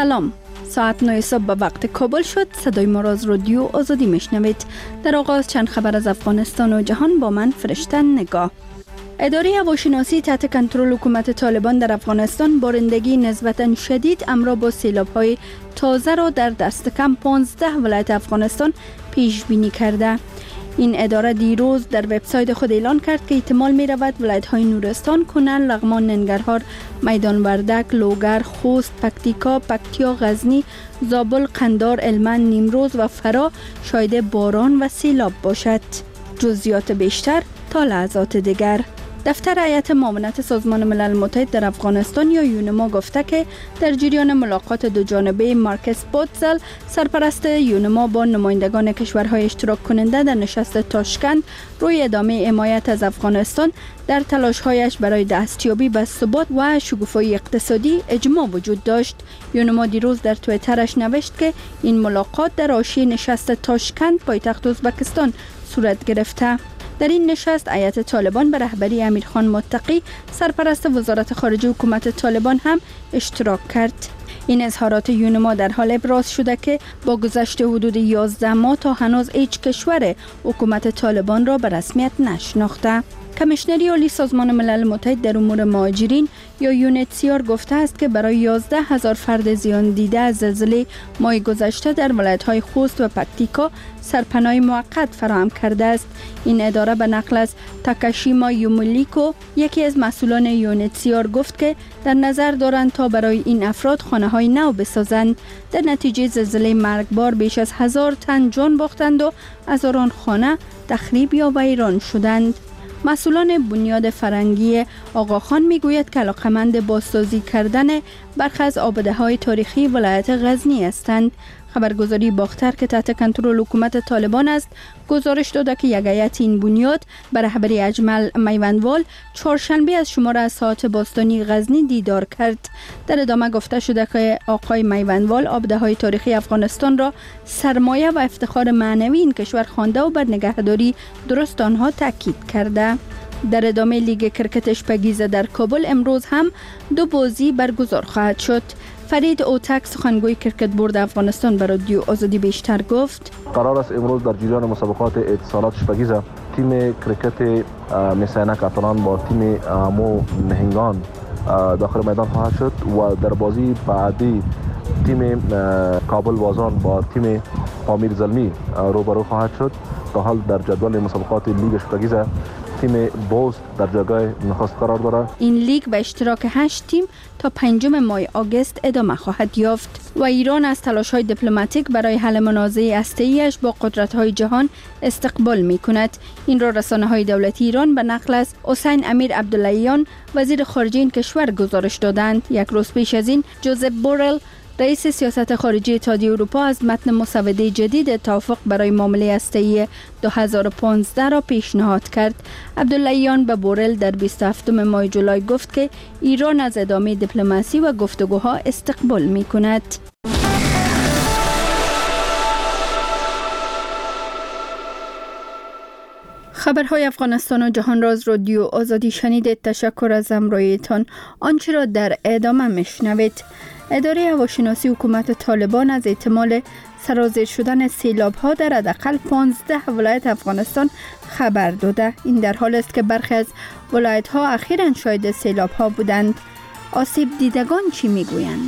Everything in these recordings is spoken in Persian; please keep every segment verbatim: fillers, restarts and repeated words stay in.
سلام، ساعت نه صبح به وقت کابل شد. صدای ما را از رادیو آزادی میشنوید. در آغاز چند خبر از افغانستان و جهان با من فرشته نگاه. اداره هواشناسی تحت کنترل حکومت طالبان در افغانستان بارندگی نسبتاً شدید همراه با سیلاب‌های تازه را در دست کم پانزده ولایت افغانستان پیش بینی کرده. این اداره دیروز در وبسایت خود اعلان کرد که احتمال می رود ولایت‌های نورستان، کنل، لغمان، ننگرهار، میدان وردک، لوگر، خوست، پکتیکا، پکتیا، غزنی، زابل، قندار، هلمند، نیمروز و فرا شاهد باران و سیلاب باشد. جزئیات بیشتر تا لحظات دیگر. دفتر هیئت معاونت سازمان ملل متحد در افغانستان یا یونما گفته که در جریان ملاقات دو جانبه مارکس بوتزل، سرپرست یونما با نمایندگان کشورهای اشتراک کننده در نشست تاشکند روی ادامه حمایت از افغانستان در تلاش‌هایش برای دستیابی به ثبات و شکوفایی اقتصادی اجماع وجود داشت. یونما دیروز در توییترش نوشت که این ملاقات در حاشیه نشست تاشکند پایتخت ازبکستان صورت گرفته. در این نشست هیئت طالبان به رهبری امیرخان متقی، سرپرست وزارت خارجه حکومت طالبان هم اشتراک کرد. این اظهارات یونما در حال ابراز شده که با گذشت حدود یازده ماه تا هنوز هیچ کشور حکومت طالبان را به رسمیت نشناخته. کمیشنری عالی سازمان ملل متحد در امور مهاجرین یا یونیتسیار گفته است که برای یازده هزار فرد زیان دیده از زلزله ماه گذشته در ولایت‌های خوست و پکتیکا سرپناه موقت فراهم کرده است. این اداره به نقل از تاکاشیما یومولیکو، یکی از مسئولان یونیتسیار، گفت که در نظر دارند تا برای این افراد خانه‌های نو بسازند. در نتیجه زلزله مرگبار بیش از هزار تن جان باختند و هزاران خانه تخریب یا ویران شدند. مسئولان بنیاد فرنگی آقاخان میگوید که علاقمند بازسازی کردن برخی از آباده‌های تاریخی ولایت غزنی هستند. خبرگزاری باختر که تحت کنترل حکومت طالبان است گزارش داده که یک هیئت این بنیاد به رهبری اجمل میوندوال چهارشنبه از شماره از ساعت باستانی غزنی دیدار کرد. در ادامه گفته شده که آقای میوندوال آباده‌های تاریخی افغانستان را سرمایه و افتخار معنوی این کشور خوانده و بر نگهداری درست آنها تاکید کرده. در ادامه لیگ کرکت اشپگیزه در کابل امروز هم دو بازی برگزار خواهد شد. فرید اوتک، سخنگوی کرکت بورد افغانستان، به رادیو آزادی بیشتر گفت قرار است امروز در جریان مسابقات اتصالات اشپگیزه تیم کرکت مسینک اتلان با تیم مو نهنگان داخل میدان خواهد شد و در بازی بعدی تیم کابل بازان با تیم پامیر زلمی روبرو خواهد شد. تا حال در جدول مسابقات لیگ اشپگیزه تیم بوست در جایگاه نخست قرار دارد. این لیگ به اشتراک هشت تیم تا پنجم ماه آگوست ادامه خواهد یافت و ایران از تلاش‌های دیپلماتیک برای حل منازعه هسته‌ای‌اش با قدرت‌های جهان استقبال می‌کند. این را رسانه‌های دولتی ایران به نقل از حسین امیر عبداللهیان، وزیر خارجه این کشور، گزارش دادند. یک روز پیش از این جوزپ بورل، رئیس سیاست خارجی اتحادیه اروپا، از متن مسوده جدید توافق برای معامله هسته‌ای دو هزار و پانزده را پیشنهاد کرد. عبداللهیان به بورل در بیست و هفتم ماه جولای گفت که ایران از ادامه دیپلماسی و گفتگوها استقبال می‌کند. خبرهای افغانستان و جهان را از رادیو آزادی شنیدید. تشکر از همراهیتان. آنچه را در ادامه میشنوید. اداره هواشناسی حکومت طالبان از احتمال سرازیر شدن سیلاب‌ها در حداقل پانزده ولایت افغانستان خبر داده. این در حال است که برخی از ولایت‌ها اخیراً شاهد سیلاب‌ها بودند. آسیب دیدگان چی میگویند؟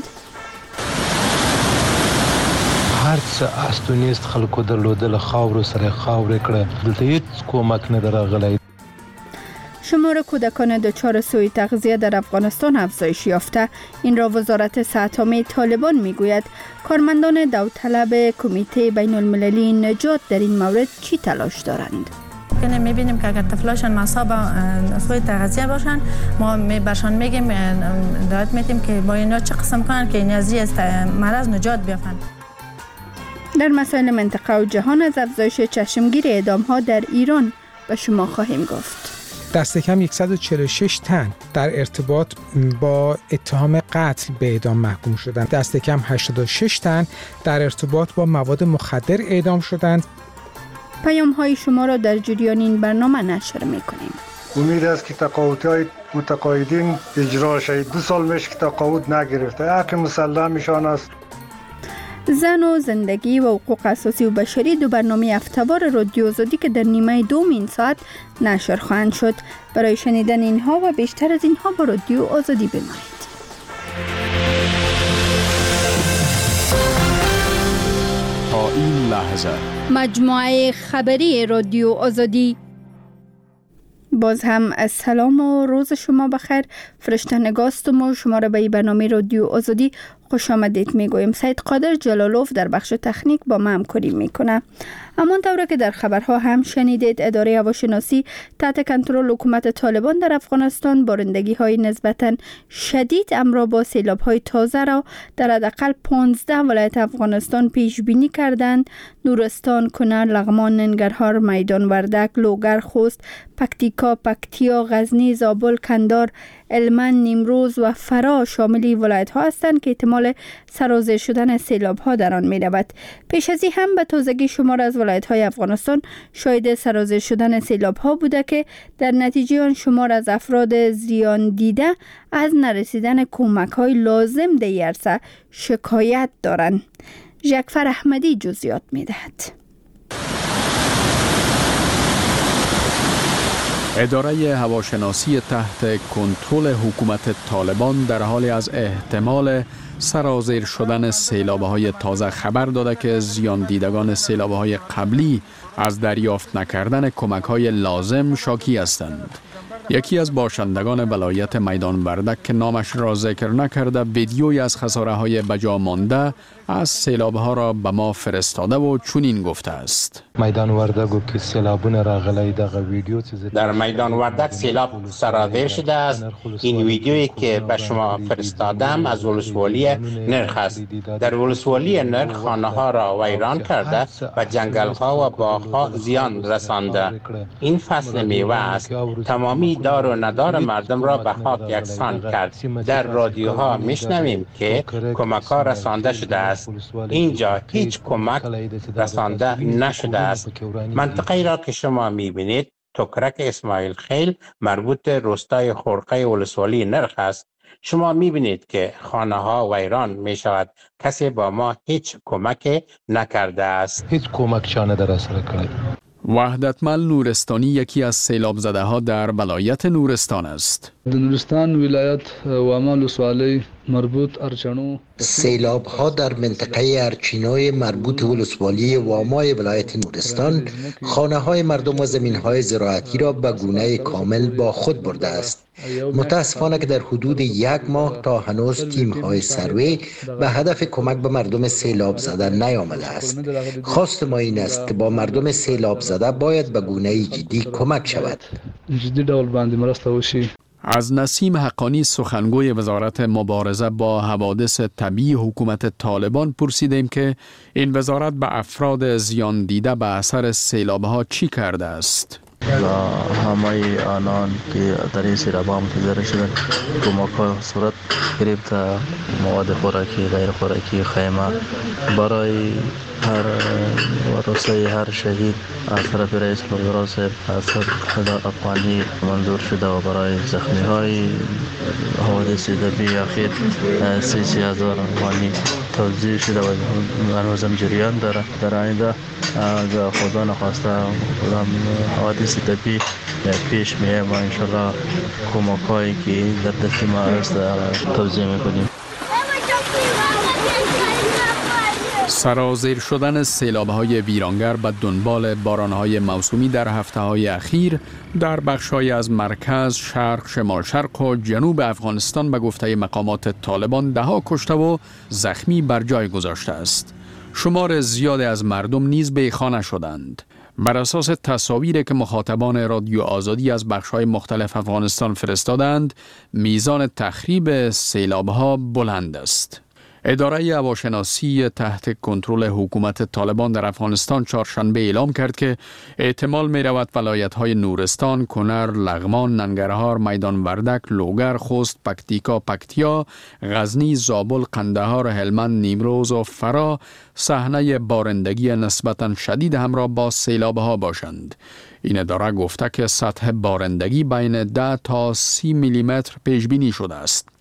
هر څه است و نیست خلکو درلودل، خاور سره خاور کړه، دلته هیڅ کومک نه راغلی. شمار کودکان دچار سوء تغذیه در افغانستان افزایش یافته. این را وزارت صحت عامه طالبان میگوید. کارمندان داوطلب کمیته بین المللی نجات در این مورد چی تلاش دارند؟ کنه میبینیم که اگر طفلاشان مصاب سوء تغذیه باشن، ما برشان میگیم دعوت میدیم که با اینا چه قسم کنن که این از مرض نجات بیافند. در مسائل منطقه و جهان از افزایش چشمگیر اعدام‌ها در ایران به شما خواهیم گفت. دست کم صد و چهل و شش تن در ارتباط با اتهام قتل به اعدام محکوم شدند. دست کم هشتاد و شش تن در ارتباط با مواد مخدر اعدام شدند. پیام‌های شما را در جریان این برنامه نشر می‌کنیم. امید است که تقاعدهای متقاعدین اجرا شود. دو سال میشه که تقاعد نگرفته. حق مسلمشان است. زن و زندگی و حقوق اساسی و بشری دو برنامه هفته‌وار رادیو آزادی که در نیمه دوم این ساعت نشر خواهند شد. برای شنیدن اینها و بیشتر از اینها با رادیو آزادی بمانید. تا این لحظه مجموعه خبری رادیو آزادی. باز هم السلام و روز شما بخیر. فرشته نگاستم و شما را به این برنامه رادیو آزادی خوش آمدید میگویم. سید قادر جلالوف در بخش تکنیک با ما همکاری میکنه. همانطور که در خبرها هم شنیدید، اداره هواشناسی تحت کنترل حکومت طالبان در افغانستان بارندگی های نسبتاً شدید همراه با سیلاب های تازه را در حداقل پانزده ولایت افغانستان پیش بینی کردند. نورستان، کنر، لغمان، ننگرهار، میدان وردک، لوگر، خوست، پکتیکا، پکتیا، غزنی، زابل، کندهار، هلمند، نیمروز و فرا شامل ولایت ها هستند که احتمال سرازیر شدن سیلاب ها در آن می رود. پیش از این هم به تازگی شمار از ولایت های افغانستان شاهد سرازیر شدن سیلاب ها بوده که در نتیجه آن شمار از افراد زیان دیده از نرسیدن کمک های لازم در این عرصه شکایت دارند. جعفر احمدی جزئیات می دهد. اداره هواشناسی تحت کنترل حکومت طالبان در حال از احتمال سرازیر شدن سیلاب‌های تازه خبر داده که زیان دیدگان سیلاب‌های قبلی از دریافت نکردن کمک‌های لازم شاکی هستند. یکی از باشندگان ولایت میدان وردک که نامش را ذکر نکرده ویدیویی از خساره‌های بجا مانده از سیلاب‌ها را به ما فرستاده و چنین گفته است: میدان وردک که سیلابونه راغلی دغه ویدیو در میدان وردک سیلاب سرازیر شده است. این ویدیویی که به شما فرستادم از ولسوالی نرخ است. در ولسوالی نرخ خانه‌ها را ویران کرده و جنگل‌ها و باغ‌ها زیان رسانده. این فصل میوه است. تمامی دار و ندار مردم را به خاک یکسان کرد. در رادیوها میشنویم که کمک‌ها رسانده شده است. اینجا هیچ کمک رسانده نشده است. منطقه‌ای را که شما می‌بینید تکرک اسماعیل خیل مربوط به روستای خرقه ولسوالی نرخ است. شما می‌بینید که خانه‌ها ویران می‌شود. کسی با ما هیچ کمک نکرده است. هیچ کمک چانه در اثر کرد. وحدتمل نورستانی یکی از سیلاب زده ها در ولایت نورستان است. در نورستان ولایت واما ولسوالی مربوط ارچنو سیلاب ها در منطقه ارچینای مربوط ولسوالی وامای ولایت نورستان خانه های مردم و زمین های زراعتی را به گونه کامل با خود برده است. متاسفانه که در حدود یک ماه تا هنوز تیم های سروی به هدف کمک به مردم سیلاب زده نیامده است. خواست ما این است که با مردم سیلاب زده باید به گونه جدی کمک شود. جدی دول باندې مرسته وشي. از نسیم حقانی سخنگوی وزارت مبارزه با حوادث طبیعی حکومت طالبان پرسیدیم که این وزارت به افراد زیان دیده به اثر سیلاب‌ها چی کرده است. و همه آنان که در این سیلاب‌ها متضرر شدند کمک‌ها صورت گرفت، مواد خوراکی، غیر خوراکی، خیمه برای هر ورثه هر شهید از طرف رئیس الوزراء صاحب هشتصد هزار افغانی منظور شده و برای زخمی‌های حوادث طبیعی اخیر سی هزار افغانی توزیع شده و هنوزم جریان داره. در آینده از خدا نخواسته حوادث طبیعی پیش میه و انشالله کمک‌هایی که در دست ما است توزیع میکنیم. سرازیر شدن سیلاب‌های ویرانگر به دنبال باران‌های موسومی در هفته‌های اخیر در بخش‌های از مرکز، شرق، شمال شرق و جنوب افغانستان به گفته مقامات طالبان ده‌ها کشته و زخمی بر جای گذاشته است. شمار زیادی از مردم نیز بی‌خانه شدند. بر اساس تصاویری که مخاطبان رادیو آزادی از بخش‌های مختلف افغانستان فرستادند، میزان تخریب سیلاب‌ها بلند است. اداره هواشناسی تحت کنترل حکومت طالبان در افغانستان چهارشنبه اعلام کرد که احتمال می رود ولایت‌های نورستان، کنر، لغمان، ننگرهار، میدان وردک، لوگر، خوست، پکتیکا، پکتیا، غزنی، زابل، قندهار، هلمند، نیمروز و فرا صحنه بارندگی نسبتاً شدید همراه با سیلاب‌ها باشند. این اداره گفته که سطح بارندگی بین ده تا سی میلیمتر پیش بینی شده است.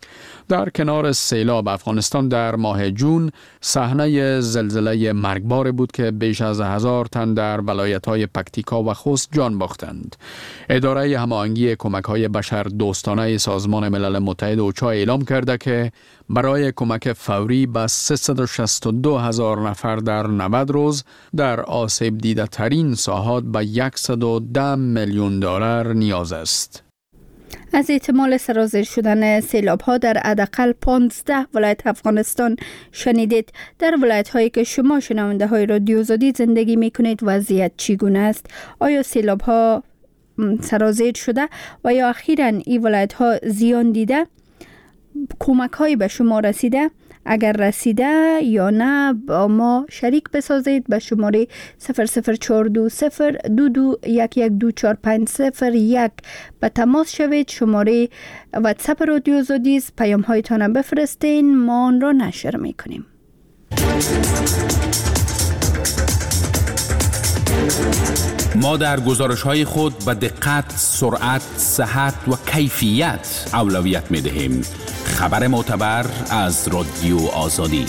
در کنار سیلاب، افغانستان در ماه جون صحنه زلزله مرگبار بود که بیش از هزار تن در ولایت‌های پکتیکا و خوست جان باختند. اداره هماهنگی کمک‌های بشر دوستانه سازمان ملل متحد اوچا اعلام کرده که برای کمک فوری به سیصد و شصت و دو هزار نفر در نود روز در آسیب دیده ترین ساحات به صد و ده میلیون دلار نیاز است. از احتمال سرازیر شدن سیلاب ها در حداقل پانزده ولایت افغانستان شنیدید. در ولایت هایی که شما شنونده های رادیو آزادی زندگی می کنید وضعیت چگونه است؟ آیا سیلاب ها سرازیر شده و یا اخیراً این ولایت ها زیان دیده؟ کمک هایی به شما رسیده؟ اگر رسیده یا نه با ما شریک بسازید. به شماره صفر صفر چهار دو صفر دو دو یک یک دو چهار پنج صفر یک به تماس شوید. شماره واتساپ رادیو آزادی است. پیام هایتان بفرستین، ما آن را نشر میکنیم. ما در گزارش‌های خود به دقت، سرعت، صحت و کیفیت اولویت می‌دهیم. خبر معتبر از رادیو آزادی.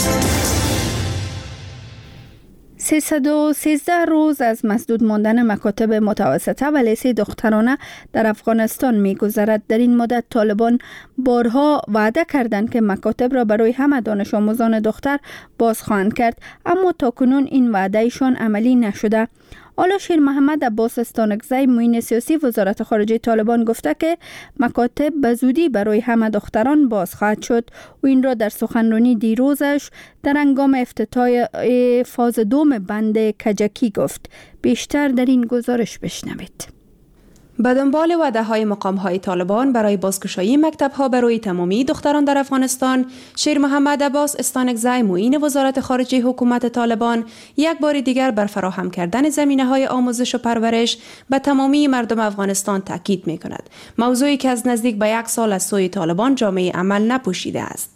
سیصد و سیزده روز از مسدود ماندن مکاتب متوسطه و لیسه دخترانه در افغانستان می‌گذرد. در این مدت طالبان بارها وعده کردند که مکاتب را برای همه دانش آموزان دختر باز خواهند کرد، اما تاکنون این وعدهشان عملی نشده. حالا شیر محمد عباس استانکزی معین سیاسی وزارت خارجه طالبان گفته که مکاتب به زودی برای همه دختران باز خواهد شد و این را در سخنرانی دیروزش در هنگام افتتاح فاز دوم بند کجکی گفت. بیشتر در این گزارش بشنوید. به دنبال وعده‌های مقام‌های طالبان برای بازگشایی مکتب‌ها برای تمامی دختران در افغانستان، شیر محمد عباس استانکزی معین وزارت خارجه حکومت طالبان یک بار دیگر بر فراهم کردن زمینه‌های آموزش و پرورش به تمامی مردم افغانستان تاکید می‌کند. موضوعی که از نزدیک به یک سال از سوی طالبان جامعه عمل نپوشیده است.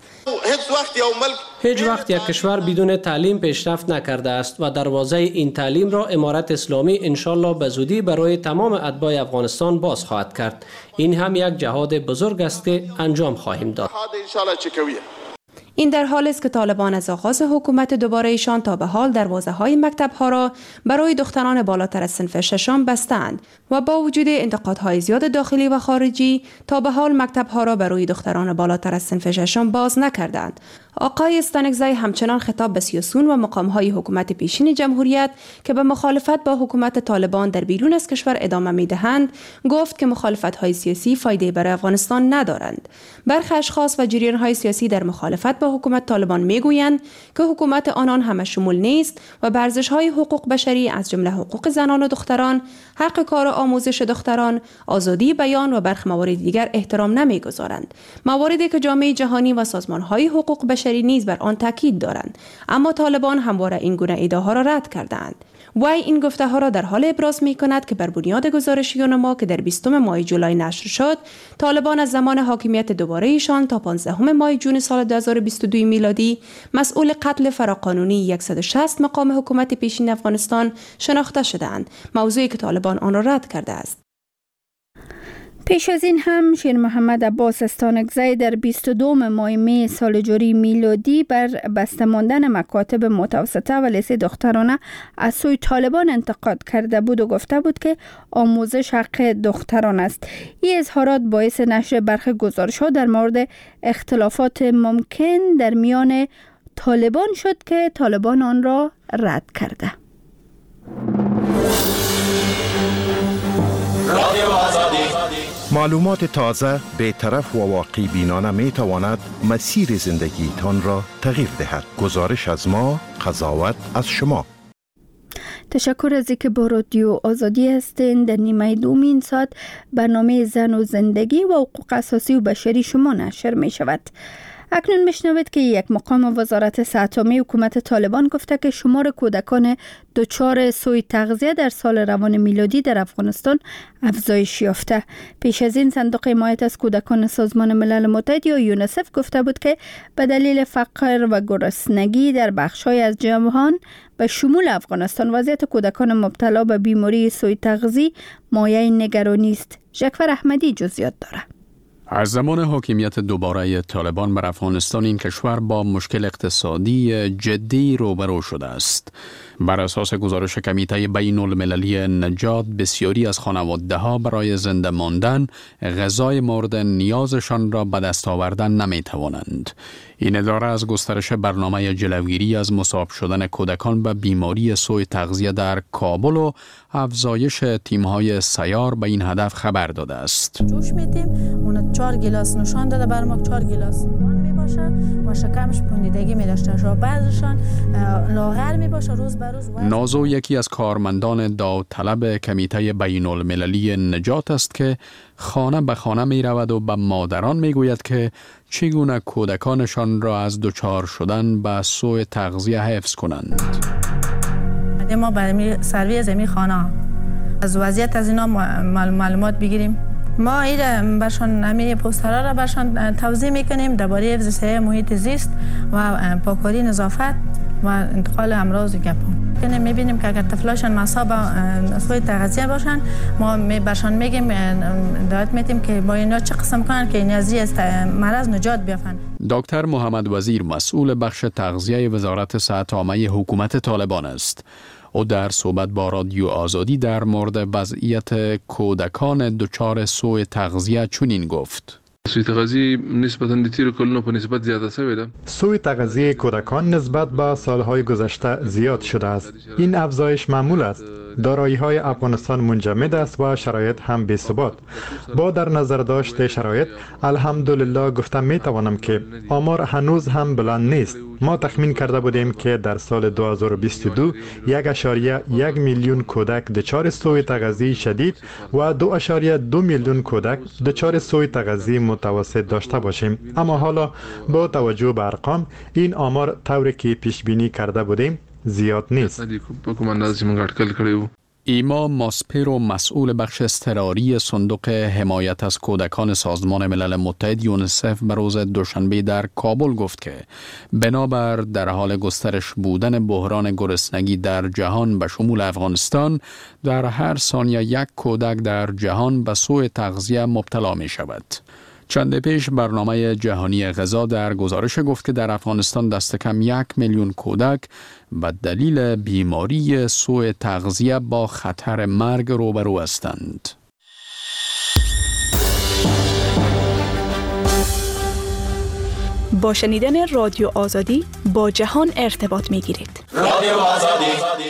هیچ وقت یک کشور بدون تعلیم پیشرفت نکرده است و دروازه این تعلیم را امارت اسلامی انشالله به زودی برای تمام اتباع افغانستان باز خواهد کرد. این هم یک جهاد بزرگ است که انجام خواهیم داد. این در حالی است که طالبان از آغاز حکومت دوباره ایشان تا به حال دروازه‌های مکتب‌ها را برای دختران بالاتر از صنف ششم بستند و با وجود انتقادهای زیاد داخلی و خارجی تا به حال مکتب‌ها را برای دختران بالاتر از صنف ششم باز نکردند. آقای استانکزی همچنان خطاب به سیاسیون و مقام‌های حکومت پیشین جمهوریت که به مخالفت با حکومت طالبان در بیرون از کشور ادامه می‌دهند گفت که مخالفت‌های سیاسی فایده برای افغانستان ندارند. برخی اشخاص و جریان‌های سیاسی در مخالفت با حکومت طالبان می‌گویند که حکومت آنان همه شمول نیست و به ارزش‌های حقوق بشری از جمله حقوق زنان و دختران، حق کار و آموزش دختران، آزادی بیان و برخی موارد دیگر احترام نمی‌گذارند. مواردی که جامعه جهانی و سازمان‌های حقوق بشری نیز بر آن تاکید دارند، اما طالبان همواره این گونه ایده‌ها را رد کردند. وی این گفته ها را در حال ابراز می کند که بر بنیاد گزارشیان ما که در بیستم ماه جولای نشر شد، طالبان از زمان حاکمیت دوباره ایشان تا پانزدهم ماه جون سال دو هزار و بیست و دو میلادی مسئول قتل فراقانونی صد و شصت مقام حکومت پیشین افغانستان شناخته شدند، موضوعی که طالبان آن را رد کرده است. پیش از این هم شیر محمد عباس استانکزی در بیست و دوم ماه می سال جاری میلادی بر بسته ماندن مکاتب متوسطه و لیسه دخترانه از سوی طالبان انتقاد کرده بود و گفته بود که آموزش حق دختران است. این اظهارات باعث نشر برخی گزارش‌ها در مورد اختلافات ممکن در میان طالبان شد که طالبان آن را رد کرده. معلومات تازه، بی‌طرف و واقع بینانه می تواند مسیر زندگیتان را تغییر دهد. گزارش از ما، قضاوت از شما. تشکر از اینکه با رادیو آزادی هستین. در نیمه دومین ساعت برنامه زن و زندگی و حقوق اساسی و بشری شما نشر می شود. اکنون بشنوید که یک مقام وزارت صحت عامه حکومت طالبان گفته که شمار کودکان دچار سوء تغذیه در سال روان میلادی در افغانستان افزایش یافته. پیش از این صندوق حمایت از کودکان سازمان ملل متحد یا یونیسف گفته بود که به دلیل فقر و گرسنگی در بخش‌های از جهان به شمول افغانستان وضعیت کودکان مبتلا به بیماری سوء تغذیه مایه نگرانی است. جعفر احمدی جزئیات دارد. از زمان حاکمیت دوباره طالبان بر افغانستان این کشور با مشکل اقتصادی جدی روبرو شده است. بر اساس گزارش کمیته بین المللی نجات، بسیاری از خانواده‌ها برای زنده ماندن غذای مورد نیازشان را به دست آوردن نمی توانند. این اداره از گسترش برنامه جلوگیری از مصاب شدن کودکان به بیماری سوء تغذیه در کابل و افزایش تیم‌های سیار به این هدف خبر داده است. جوش میدیم، اون چهار گیلاس نشان داده بر ما چهار گیلاس نان میباشه و شکمش پوندیدگی میداشته، شو بعضشان لاغر میباشه روز به روز. نازو یکی از کارمندان داوطلب کمیته بین المللی نجات است که خانه به خانه می رود و به مادران می گوید که چگونه کودکانشان را از دچار شدن به سوء تغذیه حفظ کنند. ما برای سروی از این خانه از وضعیت از اینا معلومات بگیریم. ما این برشان همین پوسترها را برشان توضیح میکنیم درباره حفظ صحی محیط زیست و پاکاری نظافت و انتقال امراض و گپا. کنیم میبینیم که اگر طفلاشان مصاب سوء تغذیه باشن، ما برشان میگیم دعوت میتیم که با اینا چه قسم کنن که این از مرض نجات بیافن. دکتر محمد وزیر مسئول بخش تغذیه وزارت صحت عامه حکومت طالبان است. او در صحبت با رادیو آزادی در مورد وضعیت کودکان دچار سوء تغذیه چنین گفت: سوء تغذیه نسبتاً تیر کلونو په نسبت زیاده شوی ده. سوء تغذیه کودکان نسبت به سالهای گذشته زیاد شده است. این افزایش معمول است. دارایی‌های افغانستان منجمد است و شرایط هم بی‌ثبات. با در نظر داشت شرایط، الحمدلله گفته می‌توانم که آمار هنوز هم بلند نیست. ما تخمین کرده بودیم که در سال دو هزار و بیست و دو یک اشاریه یک میلیون کودک دچار سوء تغذیه شدید و دو اشاریه دو میلیون کودک دچار سوء تغذیه متوسط داشته باشیم. اما حالا با توجه به ارقام، این آمار طوری که پیش بینی کرده بودیم زیاد نیست. ایما ماسپیرو مسئول بخش اضطراری صندوق حمایت از کودکان سازمان ملل متحد یونیسف به روز دوشنبه در کابل گفت که بنابر در حال گسترش بودن بحران گرسنگی در جهان به شمول افغانستان، در هر ثانیه یک کودک در جهان به سوء تغذیه مبتلا می شود. چند پیش برنامه جهانی غذا در گزارش گفت که در افغانستان دست کم یک میلیون کودک به دلیل بیماری سوء تغذیه با خطر مرگ روبرو هستند. با شنیدن رادیو آزادی با جهان ارتباط می گیرید. رادیو آزادی.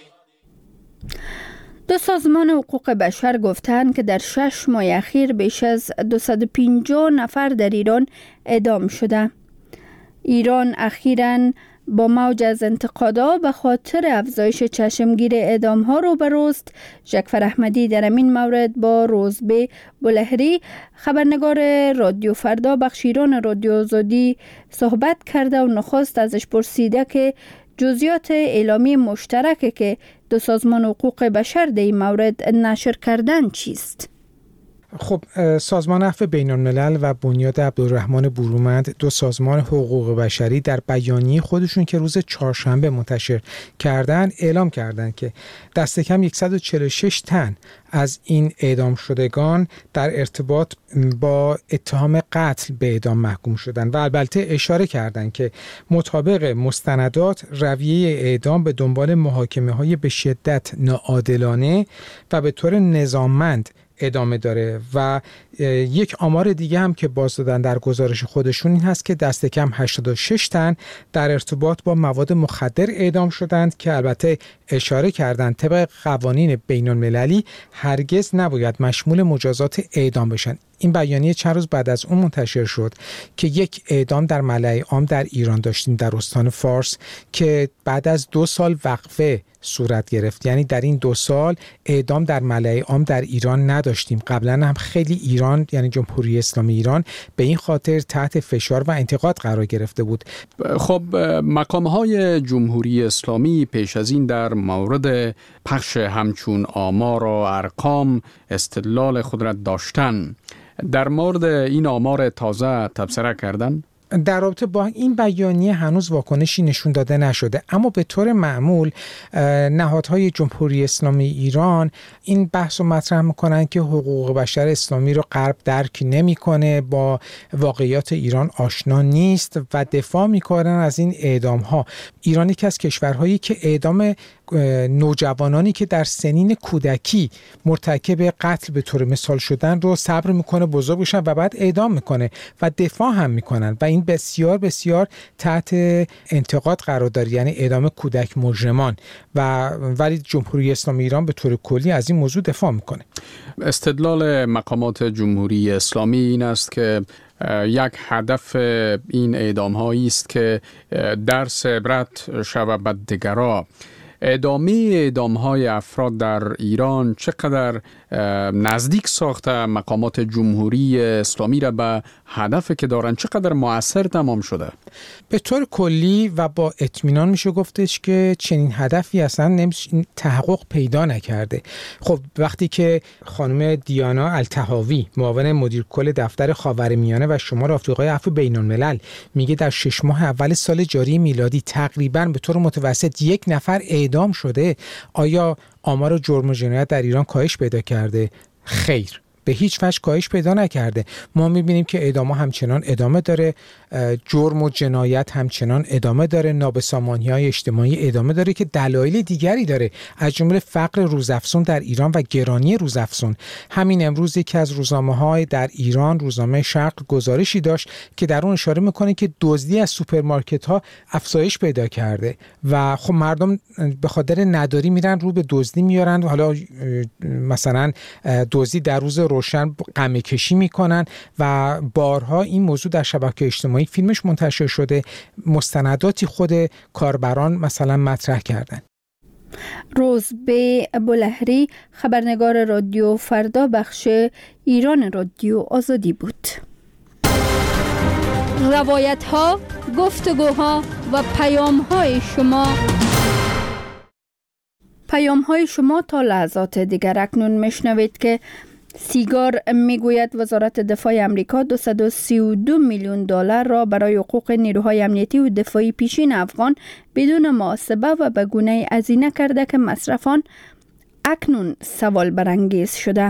دو سازمان حقوق بشر گفتند که در شش ماه اخیر بیش از دویست و پنجاه نفر در ایران اعدام شده. ایران اخیراً با موج از انتقادها به خاطر افزایش چشمگیر اعدام ها روبروست. جعفر احمدی در این مورد با روزبه بولهری، خبرنگار رادیو فردا بخش ایران رادیو آزادی، صحبت کرده و نخست ازش پرسیده که جزئیات اعلامی مشترک که دو سازمان حقوق بشر در این مورد نشر کردن چیست؟ خب، سازمان عفو بین الملل و بنیاد عبدالرحمن برومند، دو سازمان حقوق بشری، در بیانیه خودشون که روز چهارشنبه منتشر کردن اعلام کردند که دست کم صد و چهل و شش تن از این اعدام شدگان در ارتباط با اتهام قتل به اعدام محکوم شدند و البته اشاره کردند که مطابق مستندات رویه اعدام به دنبال محاکمه‌های به شدت ناعادلانه و به طور نظاممند ادامه داره. و یک آمار دیگه هم که باز دادن در گزارش خودشون این هست که دست کم هشتاد و شش تن در ارتباط با مواد مخدر اعدام شدند که البته اشاره کردند طبق قوانین بین المللی هرگز نباید مشمول مجازات اعدام بشن. این بیانیه چند روز بعد از اون منتشر شد که یک اعدام در ملأ عام در ایران داشتیم در استان فارس که بعد از دو سال وقفه صورت گرفت. یعنی در این دو سال اعدام در ملأ عام در ایران نداشتیم. قبلا هم خیلی ایران، یعنی جمهوری اسلامی ایران، به این خاطر تحت فشار و انتقاد قرار گرفته بود. خب، مقام‌های جمهوری اسلامی پیش از این در مورد پخش همچون آمار و ارقام استدلال خود را داشتن. در مورد این آمار تازه تبصره کردن؟ در رابطه با این بیانیه هنوز واکنشی نشون داده نشده، اما به طور معمول نهادهای جمهوری اسلامی ایران این بحث رو مطرح میکنن که حقوق بشر اسلامی رو غرب درک نمیکنه، با واقعیات ایران آشنا نیست و دفاع میکنن از این اعدام ها. ایران یکی از کشورهایی که اعدام نوجوانانی که در سنین کودکی مرتکب قتل به طور مثال شدن رو صبر میکنه بزرگ بشن و بعد اعدام میکنه و دفاع هم میکنن و این بسیار بسیار تحت انتقاد قرار داره، یعنی اعدام کودک مجرمان، و ولی جمهوری اسلامی ایران به طور کلی از این موضوع دفاع میکنه. استدلال مقامات جمهوری اسلامی این است که یک هدف این اعدام هایی است که درس عبرت شود به دیگران. ادامه اعدام های افراد در ایران چقدر نزدیک ساخته مقامات جمهوری اسلامی را به هدفی که دارن، چقدر مؤثر تمام شده؟ به طور کلی و با اطمینان میشه گفتش که چنین هدفی اصلا نمیشه تحقق پیدا نکرده. خب وقتی که خانم دیانا الطحاوی معاون مدیر کل دفتر خاورمیانه و شمال آفریقای عفو بین الملل میگه در شش ماه اول سال جاری میلادی تقریباً به طور متوسط یک نفر اعدام شده، آیا آمار جرم و جنایت در ایران کاهش پیدا کرده؟ خیر، به هیچ وجه کاهش پیدا نکرده. ما میبینیم که اعدام همچنان ادامه داره، جرم و جنایت همچنان ادامه داره، نابسامانی‌های اجتماعی ادامه داره که دلایل دیگری داره، از جمله فقر روزافزون در ایران و گرانی روزافزون. همین امروز یکی از روزنامه‌های در ایران، روزنامه شرق، گزارشی داشت که در اون اشاره میکنه که دزدی از سوپرمارکت‌ها افزایش پیدا کرده و خب مردم به خاطر نداری میرن رو به دزدی میارن. حالا مثلا دزدی در روز روشن قمه کشی میکنن و بارها این موضوع در شبکه اجتماعی فیلمش منتشر شده، مستنداتی خود کاربران مثلا مطرح کردن. روزبه بولهری، خبرنگار رادیو فردا، بخش ایران رادیو آزادی بود. روایت ها، گفتگوها و پیام های شما پیام های شما تا لحظات دیگر. اکنون میشنوید که سیگار میگوید وزارت دفاع امریکا دویست و سی و دو میلیون دلار را برای حقوق نیروهای امنیتی و دفاعی پیشین افغان بدون محاسبه و به گونه‌ای هزینه کرده که مصرفان اکنون سوال برانگیز شده.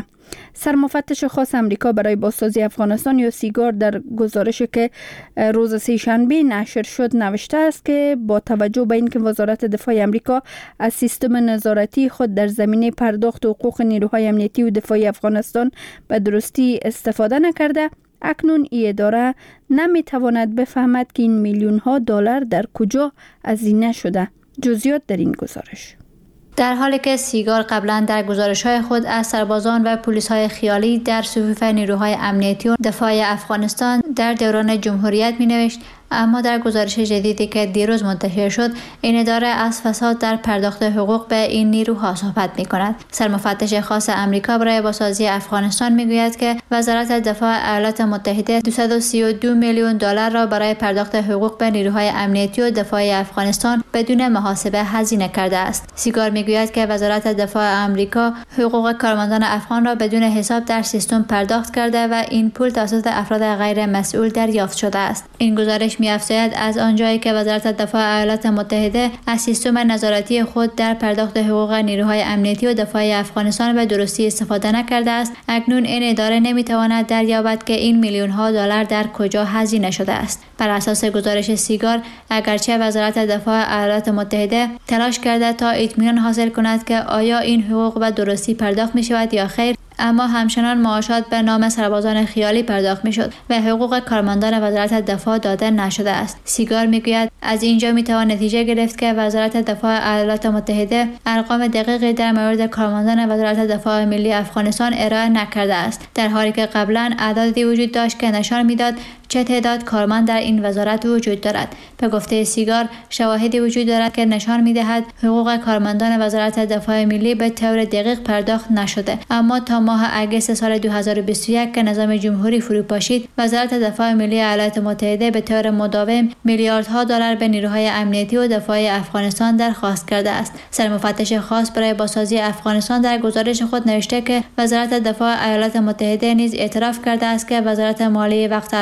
سرمفتش خاص امریکا برای بازسازی افغانستان یا سیگار در گزارشی که روز سه‌شنبه نشر شد نوشته است که با توجه به اینکه وزارت دفاع امریکا از سیستم نظارتی خود در زمینه پرداخت حقوق نیروهای امنیتی و دفاعی افغانستان به درستی استفاده نکرده، اکنون این اداره نمیتواند بفهمد که این میلیون ها دلار در کجا هزینه شده. جزئیات در این گزارش. در حالی که سیگار قبلا در گزارش‌های خود از سربازان و پلیس‌های خیالی در صفوف نیروهای امنیتی و دفاعی افغانستان در دوران جمهوریت می‌نوشت، اما در گزارش جدیدی که دیروز منتشر شد این اداره از فساد در پرداخت حقوق به این نیروها صحبت می‌کند. سرمفتش خاص امریکا برای بازسازی افغانستان می‌گوید که وزارت دفاع ایالات متحده دویست و سی و دو میلیون دلار را برای پرداخت حقوق به نیروهای امنیتی و دفاعی افغانستان بدون محاسبه هزینه کرده است. سیگار می‌گوید که وزارت دفاع امریکا حقوق کارمندان افغان را بدون حساب در سیستم پرداخت کرده و این پول توسط افراد غیر مسئول دریافت شده است. این گزارش می‌افزاید از آنجایی که وزارت دفاع ایالات متحده از سیستم نظارتی خود در پرداخت حقوق نیروهای امنیتی و دفاعی افغانستان به درستی استفاده نکرده است، اکنون این اداره نمی‌تواند دریابد که این میلیون‌ها دلار در کجا هزینه شده است. بر اساس گزارش سیگار، اگرچه وزارت دفاع ایالات متحده تلاش کرده تا اطمینان حاصل کند که آیا این حقوق به درستی پرداخت می‌شود یا خیر، اما همچنان معاشات به نام سربازان خیالی پرداخت میشد و حقوق کارمندان وزارت دفاع داده نشده است. سیگار میگوید از اینجا میتوان نتیجه گرفت که وزارت دفاع ایالات متحده ارقام دقیقی در مورد کارمندان وزارت دفاع ملی افغانستان ارائه نکرده است، در حالی که قبلا اعدادی وجود داشت که نشان میداد چه تعداد کارمند در این وزارت وجود دارد. به گفته سیگار، شواهدی وجود دارد که نشان میدهد حقوق کارمندان وزارت دفاع ملی به طور دقیق پرداخت نشده، اما تا ماه اگست سال دو هزار و بیست و یک که نظام جمهوری فروپاشید، وزارت دفاع ملی ایالات متحده به طور مداوم میلیاردها دلار به نیروهای امنیتی و دفاعی افغانستان درخواست کرده است. سرمفتش خاص برای بازسازی افغانستان در گزارش خود نوشته که وزارت دفاع ایالات متحده نیز اعتراف کرده است که وزارت مالی وقت افغانستان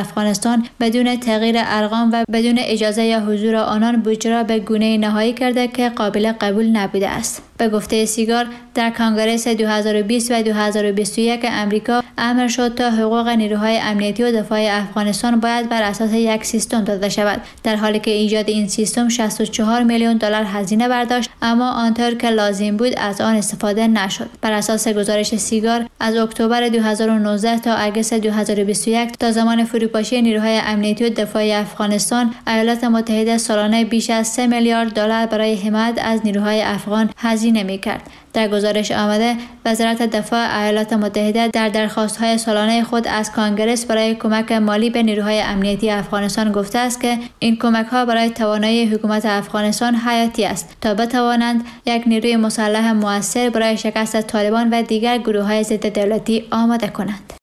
افغانستان بدون تغییر ارقام و بدون اجازه یا حضور آنان بودجه را به گونه نهایی کرده که قابل قبول نبوده است. به گفته سیگار، در کنگره دو هزار و بیست و دو هزار و بیست و یک امریکا امر شد تا حقوق نیروهای امنیتی و دفاعی افغانستان باید بر اساس یک سیستم داده شود، در حالی که ایجاد این سیستم شصت و چهار میلیون دلار هزینه برداشت، اما آنطور که لازم بود از آن استفاده نشد. بر اساس گزارش سیگار، از اکتبر دو هزار و نوزده تا اگست دو هزار و بیست و یک تا زمان فروپاشی نیروهای امنیتی و دفاعی افغانستان، ایالات متحده سالانه بیش از سه میلیارد دلار برای حمایت از نیروهای افغان هزینه می‌کرد. در گزارش آمده، وزارت دفاع ایالات متحده در درخواست‌های سالانه خود از کانگرس برای کمک مالی به نیروهای امنیتی افغانستان گفته است که این کمک‌ها برای توانایی حکومت افغانستان حیاتی است تا بتوانند یک نیروی مسلح مؤثر برای شکست طالبان و دیگر گروه‌های ضد دولتی آماده کنند.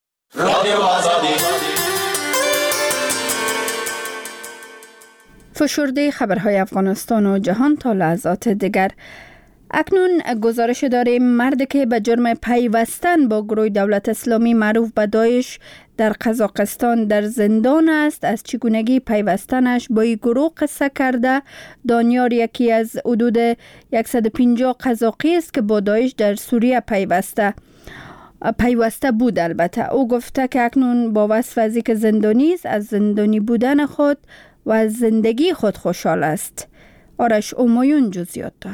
فشرده خبرهای افغانستان و جهان تا لحظات دیگر. اکنون گزارش داریم مرد که به جرم پیوستن با گروه دولت اسلامی معروف به داعش در قزاقستان در زندان است. از چگونگی پیوستنش با این گروه قصه کرده. دانیار یکی از حدود صد و پنجاه قزاقی است که با داعش در سوریه پیوسته پیوسته بود. البته او گفته که اکنون با وصف از اینکه زندانی است، از زندانی بودن خود و از زندگی خود خوشحال است. آرش اومایون جزئیات داره.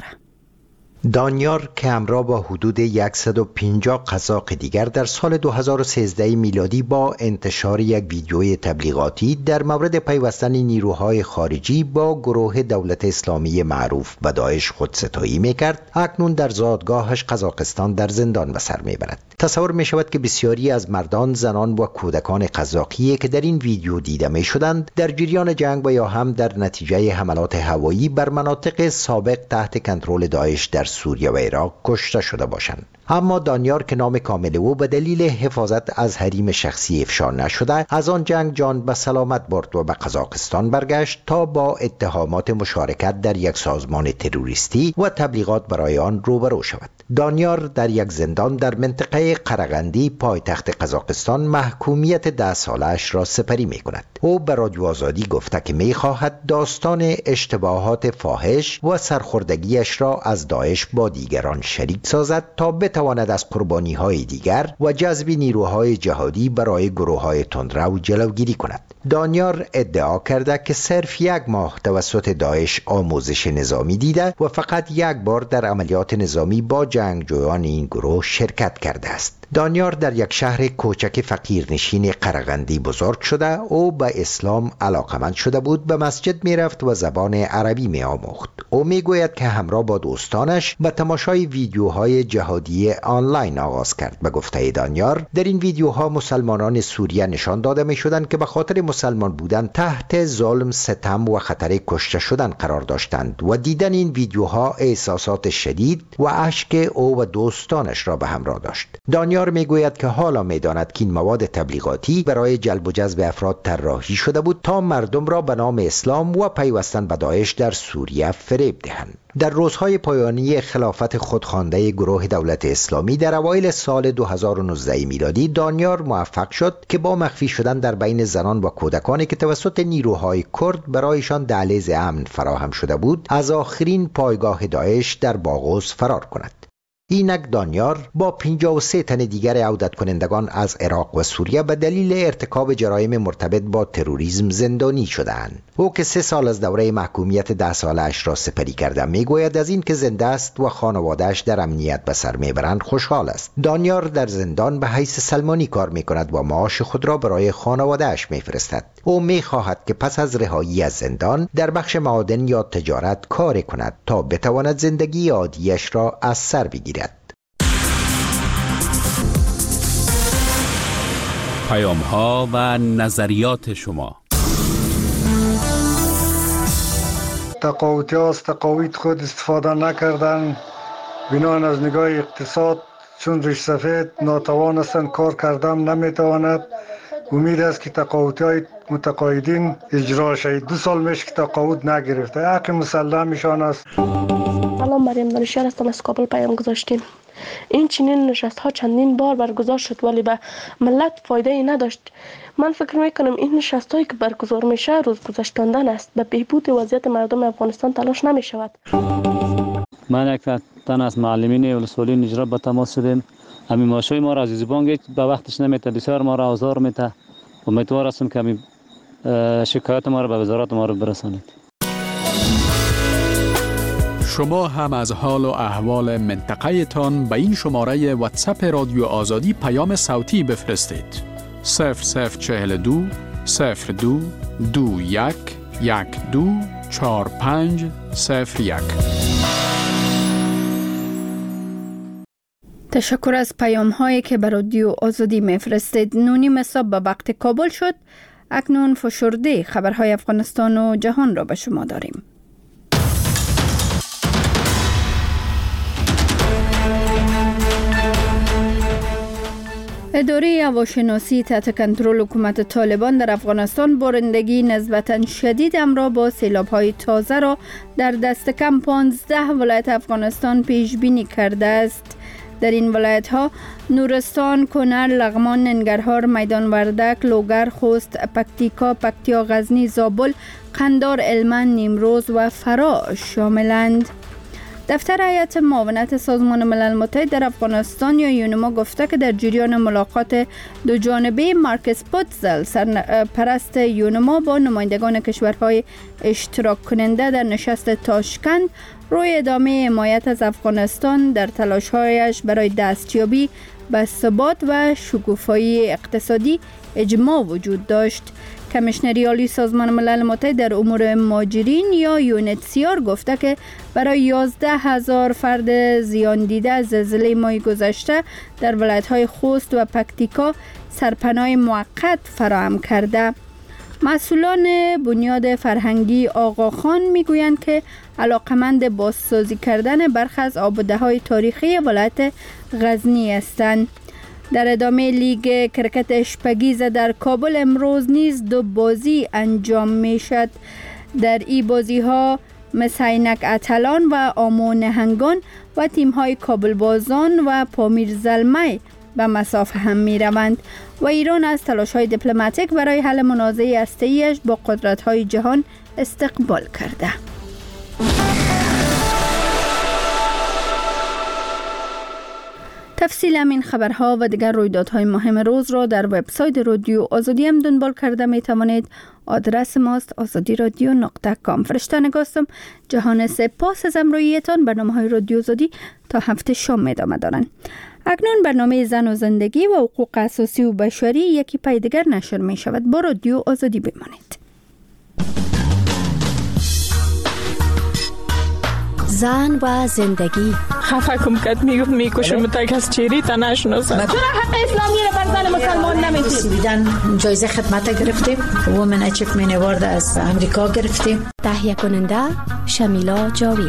دانیار که همراه با حدود صد و پنجاه قزاق دیگر در سال دو هزار و سیزده میلادی با انتشار یک ویدیوی تبلیغاتی در مورد پیوستن نیروهای خارجی با گروه دولت اسلامی معروف به داعش خودستایی میکرد، اکنون در زادگاهش قزاقستان در زندان به سر میبرد. تصور می شود که بسیاری از مردان، زنان و کودکان قزاقی که در این ویدیو دیده می شدند در جریان جنگ و یا هم در نتیجه حملات هوایی بر مناطق سابق تحت کنترل داعش در سوریه و عراق کشته شده باشند. اما دانیار که نام کامل او به دلیل حفاظت از حریم شخصی افشا نشده، از آن جنگ جان به سلامت برد و به قزاقستان برگشت تا با اتهامات مشارکت در یک سازمان تروریستی و تبلیغات برای آن روبرو شود. دانیار در یک زندان در منطقه قرغندی پایتخت قزاقستان محکومیت ده سالش را سپری می کند. او به رادیو آزادی گفته که می خواهد داستان اشتباهات فاحش و سرخوردگیش را از داعش با دیگران شریک سازد تا بتواند از قربانی های دیگر و جذب نیروهای جهادی برای گروه های تندرو جلوگیری کند. دانیار ادعا کرده که صرف یک ماه توسط داعش آموزش نظامی دیده و فقط یک بار در عملیات نظامی با جنگجویان این گروه شرکت کرده است. دانیار در یک شهر کوچک فقیرنشین قرغندی بزرگ شده. او به اسلام علاقمند شده بود، به مسجد می رفت و زبان عربی می آموخت. او می گوید که همراه با دوستانش به تماشای ویدیوهای جهادی آنلاین آغاز کرد. به گفته دانیار، در این ویدیوها مسلمانان سوریه نشان داده می شدند که به خاطر مسلمان بودن تحت ظلم، ستم و خطر کشته شدن قرار داشتند و دیدن این ویدیوها احساسات شدید و اشک او و دوستانش را به همراه داشت. دانیار میگوید که حالا میداند که این مواد تبلیغاتی برای جلب و جذب افراد طراحی شده بود تا مردم را به نام اسلام و پیوستن به داعش در سوریه فریب دهند. در روزهای پایانی خلافت خودخوانده گروه دولت اسلامی در اوایل سال دو هزار و نوزده میلادی، دانیار موفق شد که با مخفی شدن در بین زنان و کودکانی که توسط نیروهای کرد برایشان دهلیز امن فراهم شده بود، از آخرین پایگاه داعش در باغوس فرار کند. اینک دانیار با پنجاه و سه تن دیگر عودت کنندگان از عراق و سوریه به دلیل ارتکاب جرایم مرتبط با تروریسم زندانی شدند. او که سه سال از دوره محکومیت ده سالش را سپری کرده میگوید از این که زنده است و خانواده‌اش در امنیت به سر میبرند خوشحال است. دانیار در زندان به حیث سلمانی کار میکند و معاش خود را برای خانواده‌اش میفرستد. او میخواهد که پس از رهایی از زندان در بخش معادن یا تجارت کار کند تا بتواند زندگی عادیش را از سر بگیرد. پیام ها و نظریات شما. تقاوتی ها از تقاویت خود استفاده نکردن، بنان از نگاه اقتصاد چون ریش سفید ناتوان هستند، کار کردن نمیتواند. امید است که تقاوتی های متقاعدین اجرا شد. دو سال میشه که تقاعد نگرفته، حق مسلح میشان است. سلام، مریم دانشیار هستم، از کابل پیام گذاشتیم. این چنین نشست ها چندین بار برگزار شد ولی به ملت فایده ای نداشت. من فکر میکنم این نشست هایی که برگزار میشه روز گذشتاندن است، به بهبود وضعیت مردم افغانستان تلاش نمی شود. من یک تن از معلمین ولسوالی نجراب به تماس شدیم. همین ماشوی ما را از زبان به وقتش نمیته، بسیار ما را آزار میته. امیدوار هستم که همین شکایت ما را به وزارت ما را برسانید. شما هم از حال و احوال منطقه تان به این شماره واتساپ رادیو آزادی پیام صوتی بفرستید. صفر صفر چهل دو صفر دو دو یک یک دو چهار پنج صفر یک. تشکر از پیام هایی که به رادیو آزادی میفرستید. نونیم صبح به وقت کابل شد. اکنون فشرده خبرهای افغانستان و جهان را به شما داریم. اداره هواشناسی تحت کنترل حکومت طالبان در افغانستان بارندگی نسبتاً شدید امر با سیلاب‌های تازه را در دست کم پانزده ولایت افغانستان پیش بینی کرده است. در این ولایت‌ها نورستان، کنر، لغمان، ننگرهار، میدان وردک، لوگر، خوست، پکتیکا، پکتیا، غزنی، زابل، قندار، هلمند، نیمروز و فرا شاملند. دفتر هیئت معاونت سازمان ملل متحد در افغانستان یا یونما گفته که در جریان ملاقات دو جانبه مارکس پوتزل سرپرست یونما با نمایندگان کشورهای اشتراک کننده در نشست تاشکند روی ادامه حمایت از افغانستان در تلاش‌هایش برای دستیابی به ثبات و شکوفایی اقتصادی اجماع وجود داشت. کمیشنری عالی سازمان ملل متحد در امور مهاجرین یا یونتسیار گفته که برای یازده هزار فرد زیان دیده از زلزله ماه گذشته در ولایت‌های خوست و پکتیکا سرپناه موقت فراهم کرده. مسئولان بنیاد فرهنگی آقاخان میگویند که علاقمند بازسازی کردن برخی از آباده‌های تاریخی ولایت غزنی هستند. در ادامه لیگ کرکت اشپگیز در کابل امروز نیز دو بازی انجام می شد. در این بازی ها مسینک اتلان و آمو نهنگان و تیم های کابل بازان و پامیر زلمی به مسافه هم می روند و ایران از تلاش های دیپلماتیک برای حل منازعه هسته‌ایش با قدرت های جهان استقبال کرده. تفصیل همین خبرها و دیگر رویدادهای مهم روز را در وبسایت رادیو آزادی هم دنبال کرده می توانید. آدرس ماست آزادی رادیو نقطه کام. فرشته نگاستم. جهان سپاس از همراهیتان. برنامه‌های رادیو آزادی تا هفته شام ادامه دارند. اکنون برنامه زن و زندگی و حقوق اساسی و بشری یکی پای دیگر نشر می شود. با رادیو آزادی بمانید. زن و زندگی. خفه کم کت میگفت میکشم تا از چیری تا نشناسم. چرا حق اسلامی را بر زن مسلمان نمیدید؟ سویدن جایزه خدمت گرفتیم. وومن اچیومنت اوارد از امریکا گرفتیم. تهیه کننده شمیلا جاوید.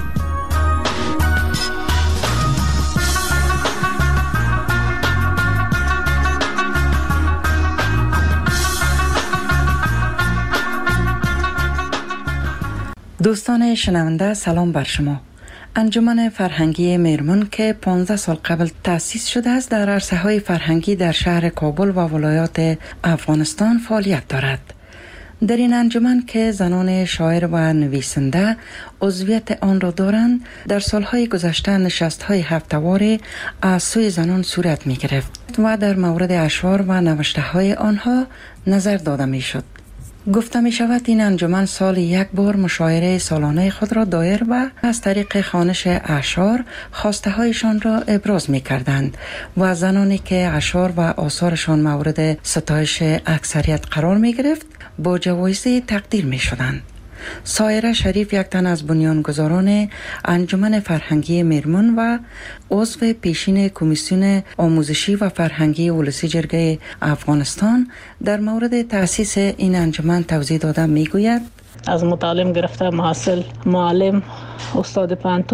دوستان شنونده سلام بر شما. انجمن فرهنگی میرمن که پانزده سال قبل تأسیس شده است در عرصه‌های فرهنگی در شهر کابل و ولایات افغانستان فعالیت دارد. در این انجمن که زنان شاعر و نویسنده عضویت آن را دارند، در سالهای گذشته نشست‌های هفته‌واره از سوی زنان صورت می‌گرفت و در مورد اشعار و نوشته‌های آنها نظر داده می‌شد. گفته می شود این انجمن سال یک بار مشاعره سالانه خود را دایر و از طریق خوانش اشعار خواسته هایشان را ابراز می کردند و زنانی که اشعار و آثارشان مورد ستایش اکثریت قرار می گرفت با جوایز تقدیر می شدند. سایره شریف یک تن از بنیانگذاران انجمن فرهنگی میرمن و عضو پیشین کمیسیون آموزشی و فرهنگی ولسی جرگه افغانستان در مورد تأسیس این انجمن توضیح داده میگوید: از متعلم گرفته محصل، معلم، استاد پانتون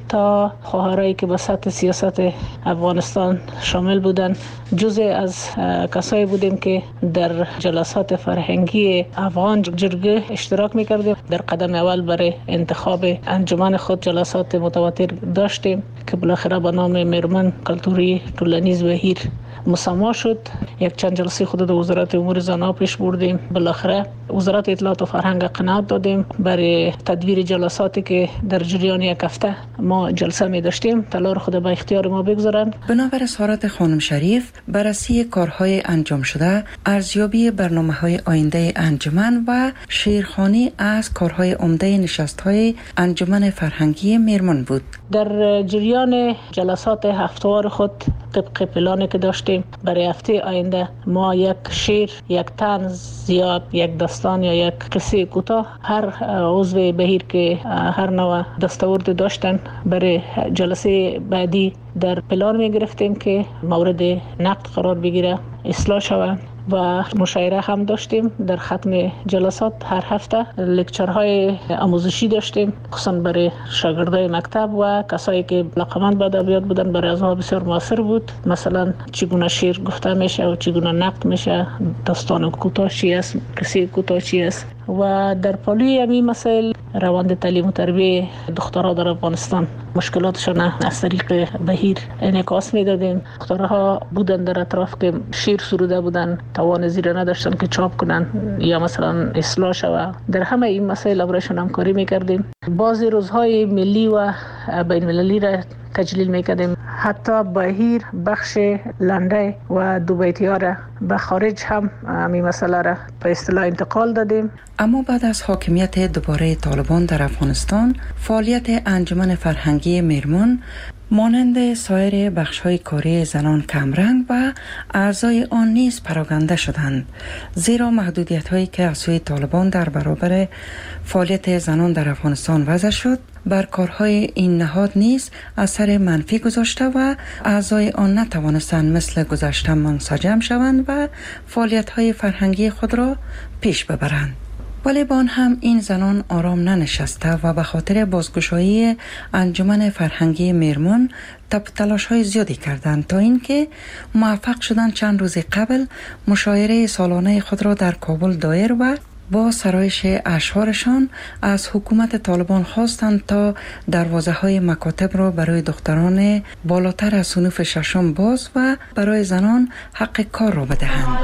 تا خواهرایی که به سطح سیاست افغانستان شامل بودن. جزء از کسایی بودیم که در جلسات فرهنگی افغان جرگه اشتراک میکردیم. در قدم اول برای انتخاب انجمن خود جلسات متواتر داشتیم که بالاخره به نام میرمن کلتوری طولانیز بهیر مسما شد. یک چند جلسه خود در وزارت امور زنان پیش بردیم. بالاخره وزارت اطلاعات و فرهنگ قناعت دادیم برای تدویر جلساتی که در جریان یک هفته ما جلسه می داشتیم تلار خود به اختیار ما بگذارند. بنابر اسارت خانم شریف، بررسی کارهای انجام شده، ارزیابی برنامه‌های آینده انجمن و شیرخوانی از کارهای عمده نشست‌های انجمن فرهنگی میرمن بود. در جریان جلسات هفته‌وار خود طبق پلانی که داشتیم برای هفته آینده ما یک شعر، یک طنز یا یک داستان یا یک قصه کوتاه هر عضو بهیر که هر نوع دستاورد داشتن برای جلسه بعدی در پلان می گرفتیم که مورد نقد قرار بگیره، اصلاح شود. و مشاوره هم داشتیم در ختم جلسات. هر هفته لکچرهای آموزشی داشتیم خصوصا برای شاگردای مکتب و کسایی که علاقه‌مند به ادبیات بودن. برای آنها بسیار موثر بود. مثلا چگونه شعر گفته میشه و چگونه نقد میشه، داستان کوتاه چی است، قصه کوتاه چی است. و در پالوی همین مسائل روند تعلیم و تربیت دخترها در افغانستان مشکلاتشان از طریق بهیر انعکاس میدادیم. دخترها بودن در اطراف که شعر سروده بودن، توان زیر نداشتن که چاپ کنن یا مثلا اصلاح شود. در همه این مسائل برایشان همکاری میکردیم. بعضی روزهای ملی و بین المللی را تجلیل میکردیم. حتی بهیر بخش لنده و دو بیتی‌ها را به خارج هم این مسئله را به اصطلاح انتقال دادیم. اما بعد از حاکمیت دوباره طالبان در افغانستان، فعالیت انجمن فرهنگی میرمن مانند سایر بخش‌های کاری زنان کمرنگ و اعضای آن نیز پراکنده شدند، زیرا محدودیت‌هایی که از سوی طالبان در برابر فعالیت زنان در افغانستان وضع شد بر کارهای این نهاد نیز اثر منفی گذاشته و اعضای آن نتوانستند مثل گذشته منسجم شوند و فعالیت‌های فرهنگی خود را پیش ببرند. ولی با آن هم این زنان آرام ننشسته و به خاطر بازگشایی انجمن فرهنگی میرمن تلاش‌های زیادی کردند تا اینکه موفق شدند چند روز قبل مشاوره سالانه خود را در کابل دایر و با سرایش اشعارشان از حکومت طالبان خواستند تا دروازه‌های مکاتب را برای دختران بالاتر از صنف ششم باز و برای زنان حق کار را بدهند.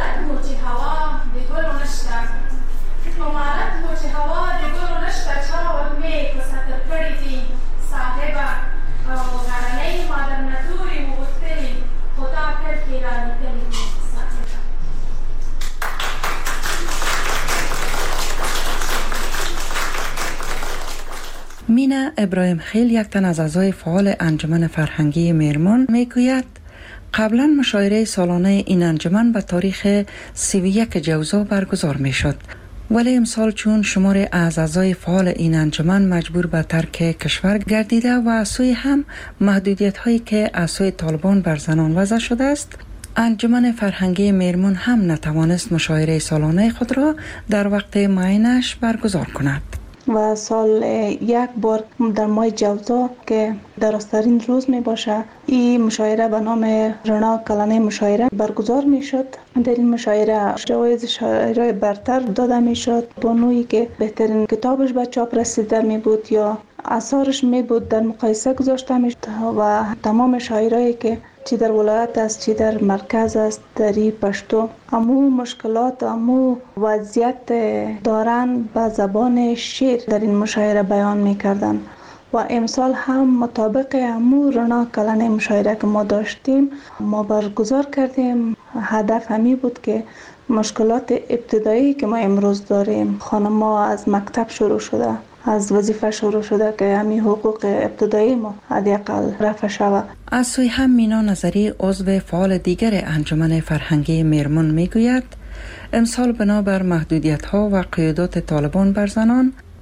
مینا ابراهیم خیل، یک تن از اعضای فعال انجمن فرهنگی میرمن، میگوید قبلا مشاوره سالانه این انجمن به تاریخ سی و یک جوزا برگزار میشد، ولی امسال چون شمار از اعضای فعال این انجمن مجبور به ترک کشور گردیده و از سوی هم محدودیت هایی که از سوی طالبان بر زنان وضع شده است، انجمن فرهنگی میرمن هم نتوانست مشاوره سالانه خود را در وقت معینش برگزار کند. و سال یک بار در ماه جوزا که درازترین روز می باشه، این مشاعره به نام رنا کلانه مشاعره برگزار می شد. در این مشاعره جوایز شاعرای برتر داده می شد. بانویی که بهترین کتابش به چاپ رسیده می بود یا اثارش می بود در مقایسه گذاشته می شد و تمام شاعرایی که چی در ولایت است چی در مرکز است در این پشتو امو مشکلات امو وضعیت دارن به زبان شعر در این مشاعره بیان میکردن و امسال هم مطابق امو رنا کلانه مشاعره که ما داشتیم ما برگزار کردیم. هدف همی بود که مشکلات ابتدایی که ما امروز داریم، خانم‌ها از مکتب شروع شده، از وظیفه شروع شده که همین حقوق ابتدایی ما حداقل رفع شود. از سوی هم مینا نظری عضو فعال دیگر انجمن فرهنگی میرمن میگوید امسال بنابر محدودیت ها و قیودات طالبان بر زنان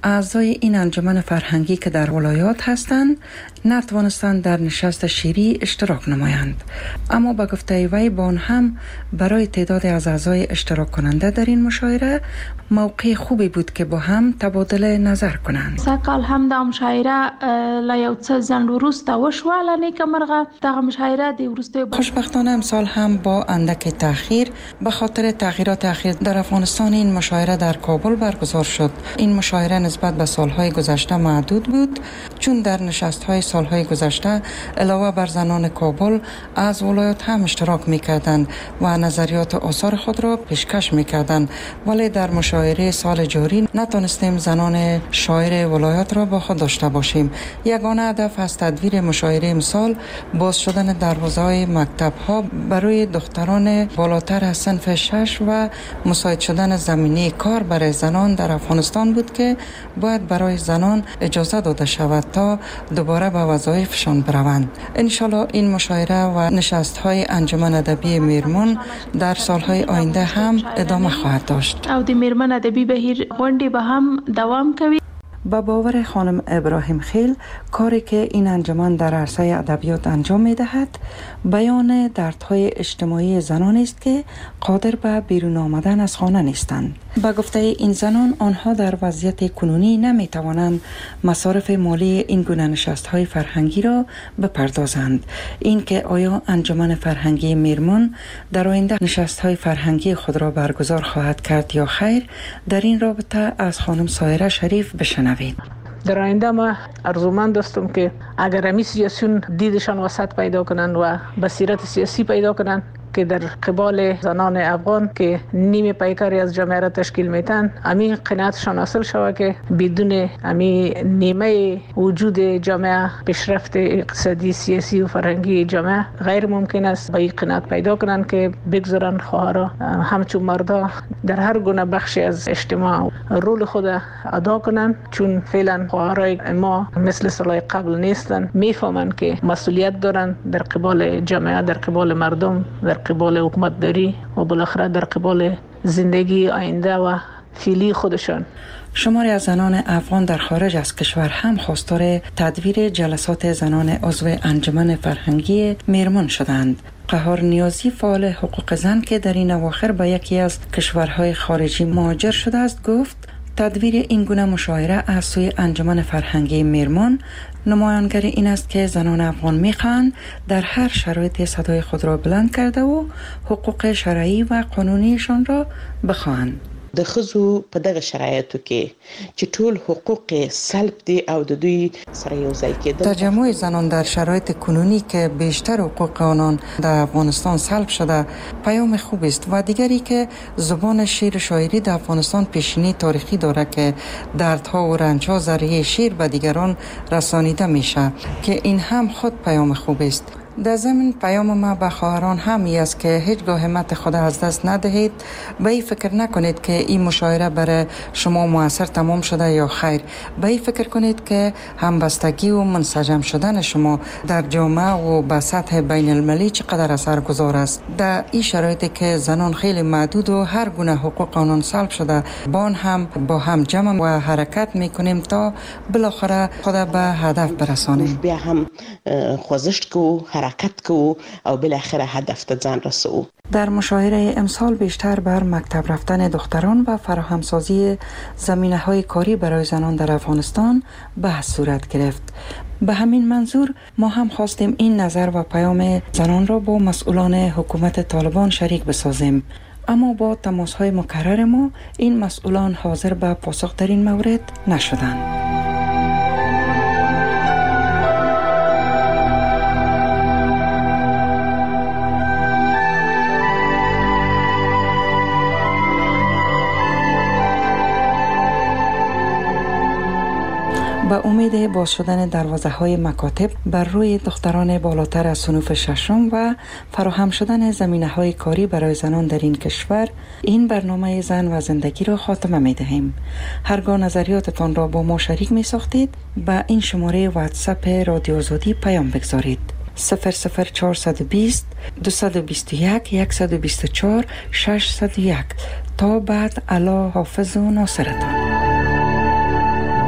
اعضای این انجمن فرهنگی که در ولایات هستند نتوانستند در نشست شیری اشتراک نمایند، اما با گفته وی بان هم برای تعداد از اعضای اشتراک کننده در این مشاعره موقع خوبی بود که با هم تبادل نظر کنند. سکال هم د مشاعره لا څه ځند وروسته وشوه لنی کمرغه دغه مشاعره د وروسته خوشبختانه امسال هم با اندک تأخیر به خاطر تغییرات اخیر در افغانستان این مشاعره در کابل برگزار شد. این مشاعره نسبت به سالهای گذشته محدود بود، چون در نشست‌های سالهای گذشته علاوه بر زنان کابل از ولایات هم اشتراک می‌کردند و نظریات آثار خود را پیشکش می‌کردند، ولی در مشاعره سال جاری نتونستیم زنان شاعر ولایات را با خود داشته باشیم. یگانه هدف از تدویر مشاعره امسال باز شدن دروازه‌های مکتب‌ها برای دختران بالاتر از صنف شش و مساعد شدن زمینه کار برای زنان در افغانستان بود که باید برای زنان اجازه داده شود تا دوباره به وظایفشان بروند. انشالله این مشاعره و نشست‌های انجمن ادبی میرمن در سالهای آینده هم ادامه خواهد داشت. او د میرمن ادبی بهیر غونډې به هم دوام کوي. با باور خانم ابراهیم خیل کاری که این انجمن در عرصه ادبیات انجام می دهد بیان دردهای اجتماعی زنان است که قادر به بیرون آمدن از خانه نیستند. با گفته این زنان آنها در وضعیت کنونی نمی توانند مصارف مالی این گونه نشست‌های فرهنگی را بپردازند. این که آیا انجمن فرهنگی میرمن در آینده نشست‌های فرهنگی خود را برگزار خواهد کرد یا خیر، در این رابطه از خانم سایره شریف بشنوید. در آینده ما ارزومند هستم که اگر امی سیاسیون دیدشان وسط پیدا کنند و بصیرت سیاسی پیدا کنند که در قبال زنان افغان که نیم پیکری از جامعه را تشکیل میتن، امی قناعتشان حاصل شود که بدون امی نیمه وجود جامعه پیشرفت اقتصادی، سیاسی و فرهنگی جامعه غیر ممکن است. با این قناعت پیدا کنند که بگذارن خواهرها همچون مردا در هر گونه بخشی از اجتماع رول خود ادا کنند، چون فعلا خواهرای ما مثل سالهای قبل نیستن، میفهمند که مسئولیت دارن در قبال جامعه، در قبال مردم، در قبال حکومت داری و بالاخره در قبال زندگی آینده و فعلی خودشان. شماری از زنان افغان در خارج از کشور هم خواستار تدویر جلسات زنان عضو انجمن فرهنگی میرمن شدند. قهار نیازی فعال حقوق زن که در این اواخر به یکی از کشورهای خارجی مهاجر شده است گفت تدویر این گونه مشاعره از سوی انجمن فرهنگی میرمن نمایانگر این است که زنان افغان میخواهند در هر شرایط صدای خود را بلند کرده و حقوق شرعی و قانونیشان را بخواهند. د ښځو په دغه شرایطو کې چې ټول حقوق سلب دي او د دوی سره یو ځای کېدل. تجمع زنان در شرایط کنونی که بیشتر حقوق آنان در افغانستان سلب شده پیام خوب است و دیگری که زبان شعر شاعری در افغانستان پیشینی تاریخی داره که دردها و رنجها ذریعه شعر به دیگران رسانیده میشه که این هم خود پیام خوب است. در ضمن پیام ما به خواهران هم است که هیچگاه همت خود از دست ندهید. به این فکر نکنید که این مشاعره برای شما موثر تمام شده یا خیر. به این فکر کنید که همبستگی و منسجم شدن شما در جامعه و به سطح بین المللی چقدر اثرگذار است. در این شرایطی که زنان خیلی محدود و هر گونه حقوق آنان سلب شده، بان هم با هم جمع و حرکت میکنیم تا بالاخره خود به هدف برسانیم. بیا هم خوازشت کو حرکت کو او بالاخره هدف ته ځان رسو. در مشاعره امسال بیشتر بر مکتب رفتن دختران و فراهمسازی زمینه‌های کاری برای زنان در افغانستان بحث صورت گرفت. به همین منظور ما هم خواستیم این نظر و پیام زنان را با مسئولان حکومت طالبان شریک بسازیم، اما با تماس‌های مکرر ما این مسئولان حاضر به پاسخ در این مورد نشدند. با امید باز شدن دروازه های مکاتب بر روی دختران بالاتر از صنوف ششم و فراهم شدن زمینه های کاری برای زنان در این کشور، این برنامه زن و زندگی را خاتمه می دهیم. هرگاه نظریاتتان را با ما شریک می ساختید، با این شماره واتساپ رادیو آزادی پیام بگذارید. صفر صفر چهارصد و بیست دویست و بیست و یک صد و بیست و چهار ششصد و یک. تا بعد، الله حافظ و ناصرتان.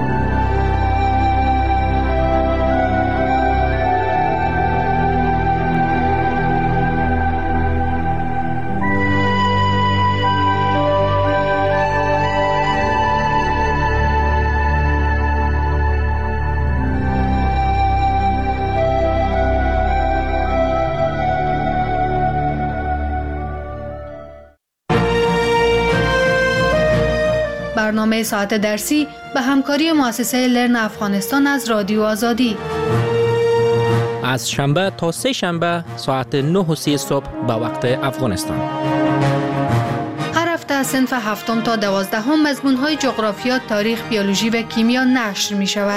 برنامه ساعت درسی به همکاری مؤسسه لرن افغانستان از رادیو آزادی. از شنبه تا سه شنبه ساعت نه و سی صبح به وقت افغانستان. هر هفته از صنف هفتم تا دوازدهم مضمون‌های جغرافیا، تاریخ، بیولوژی و کیمیا نشر می شود.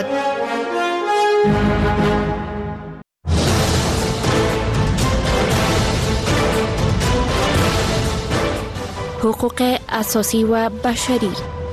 حقوق اساسی و بشری.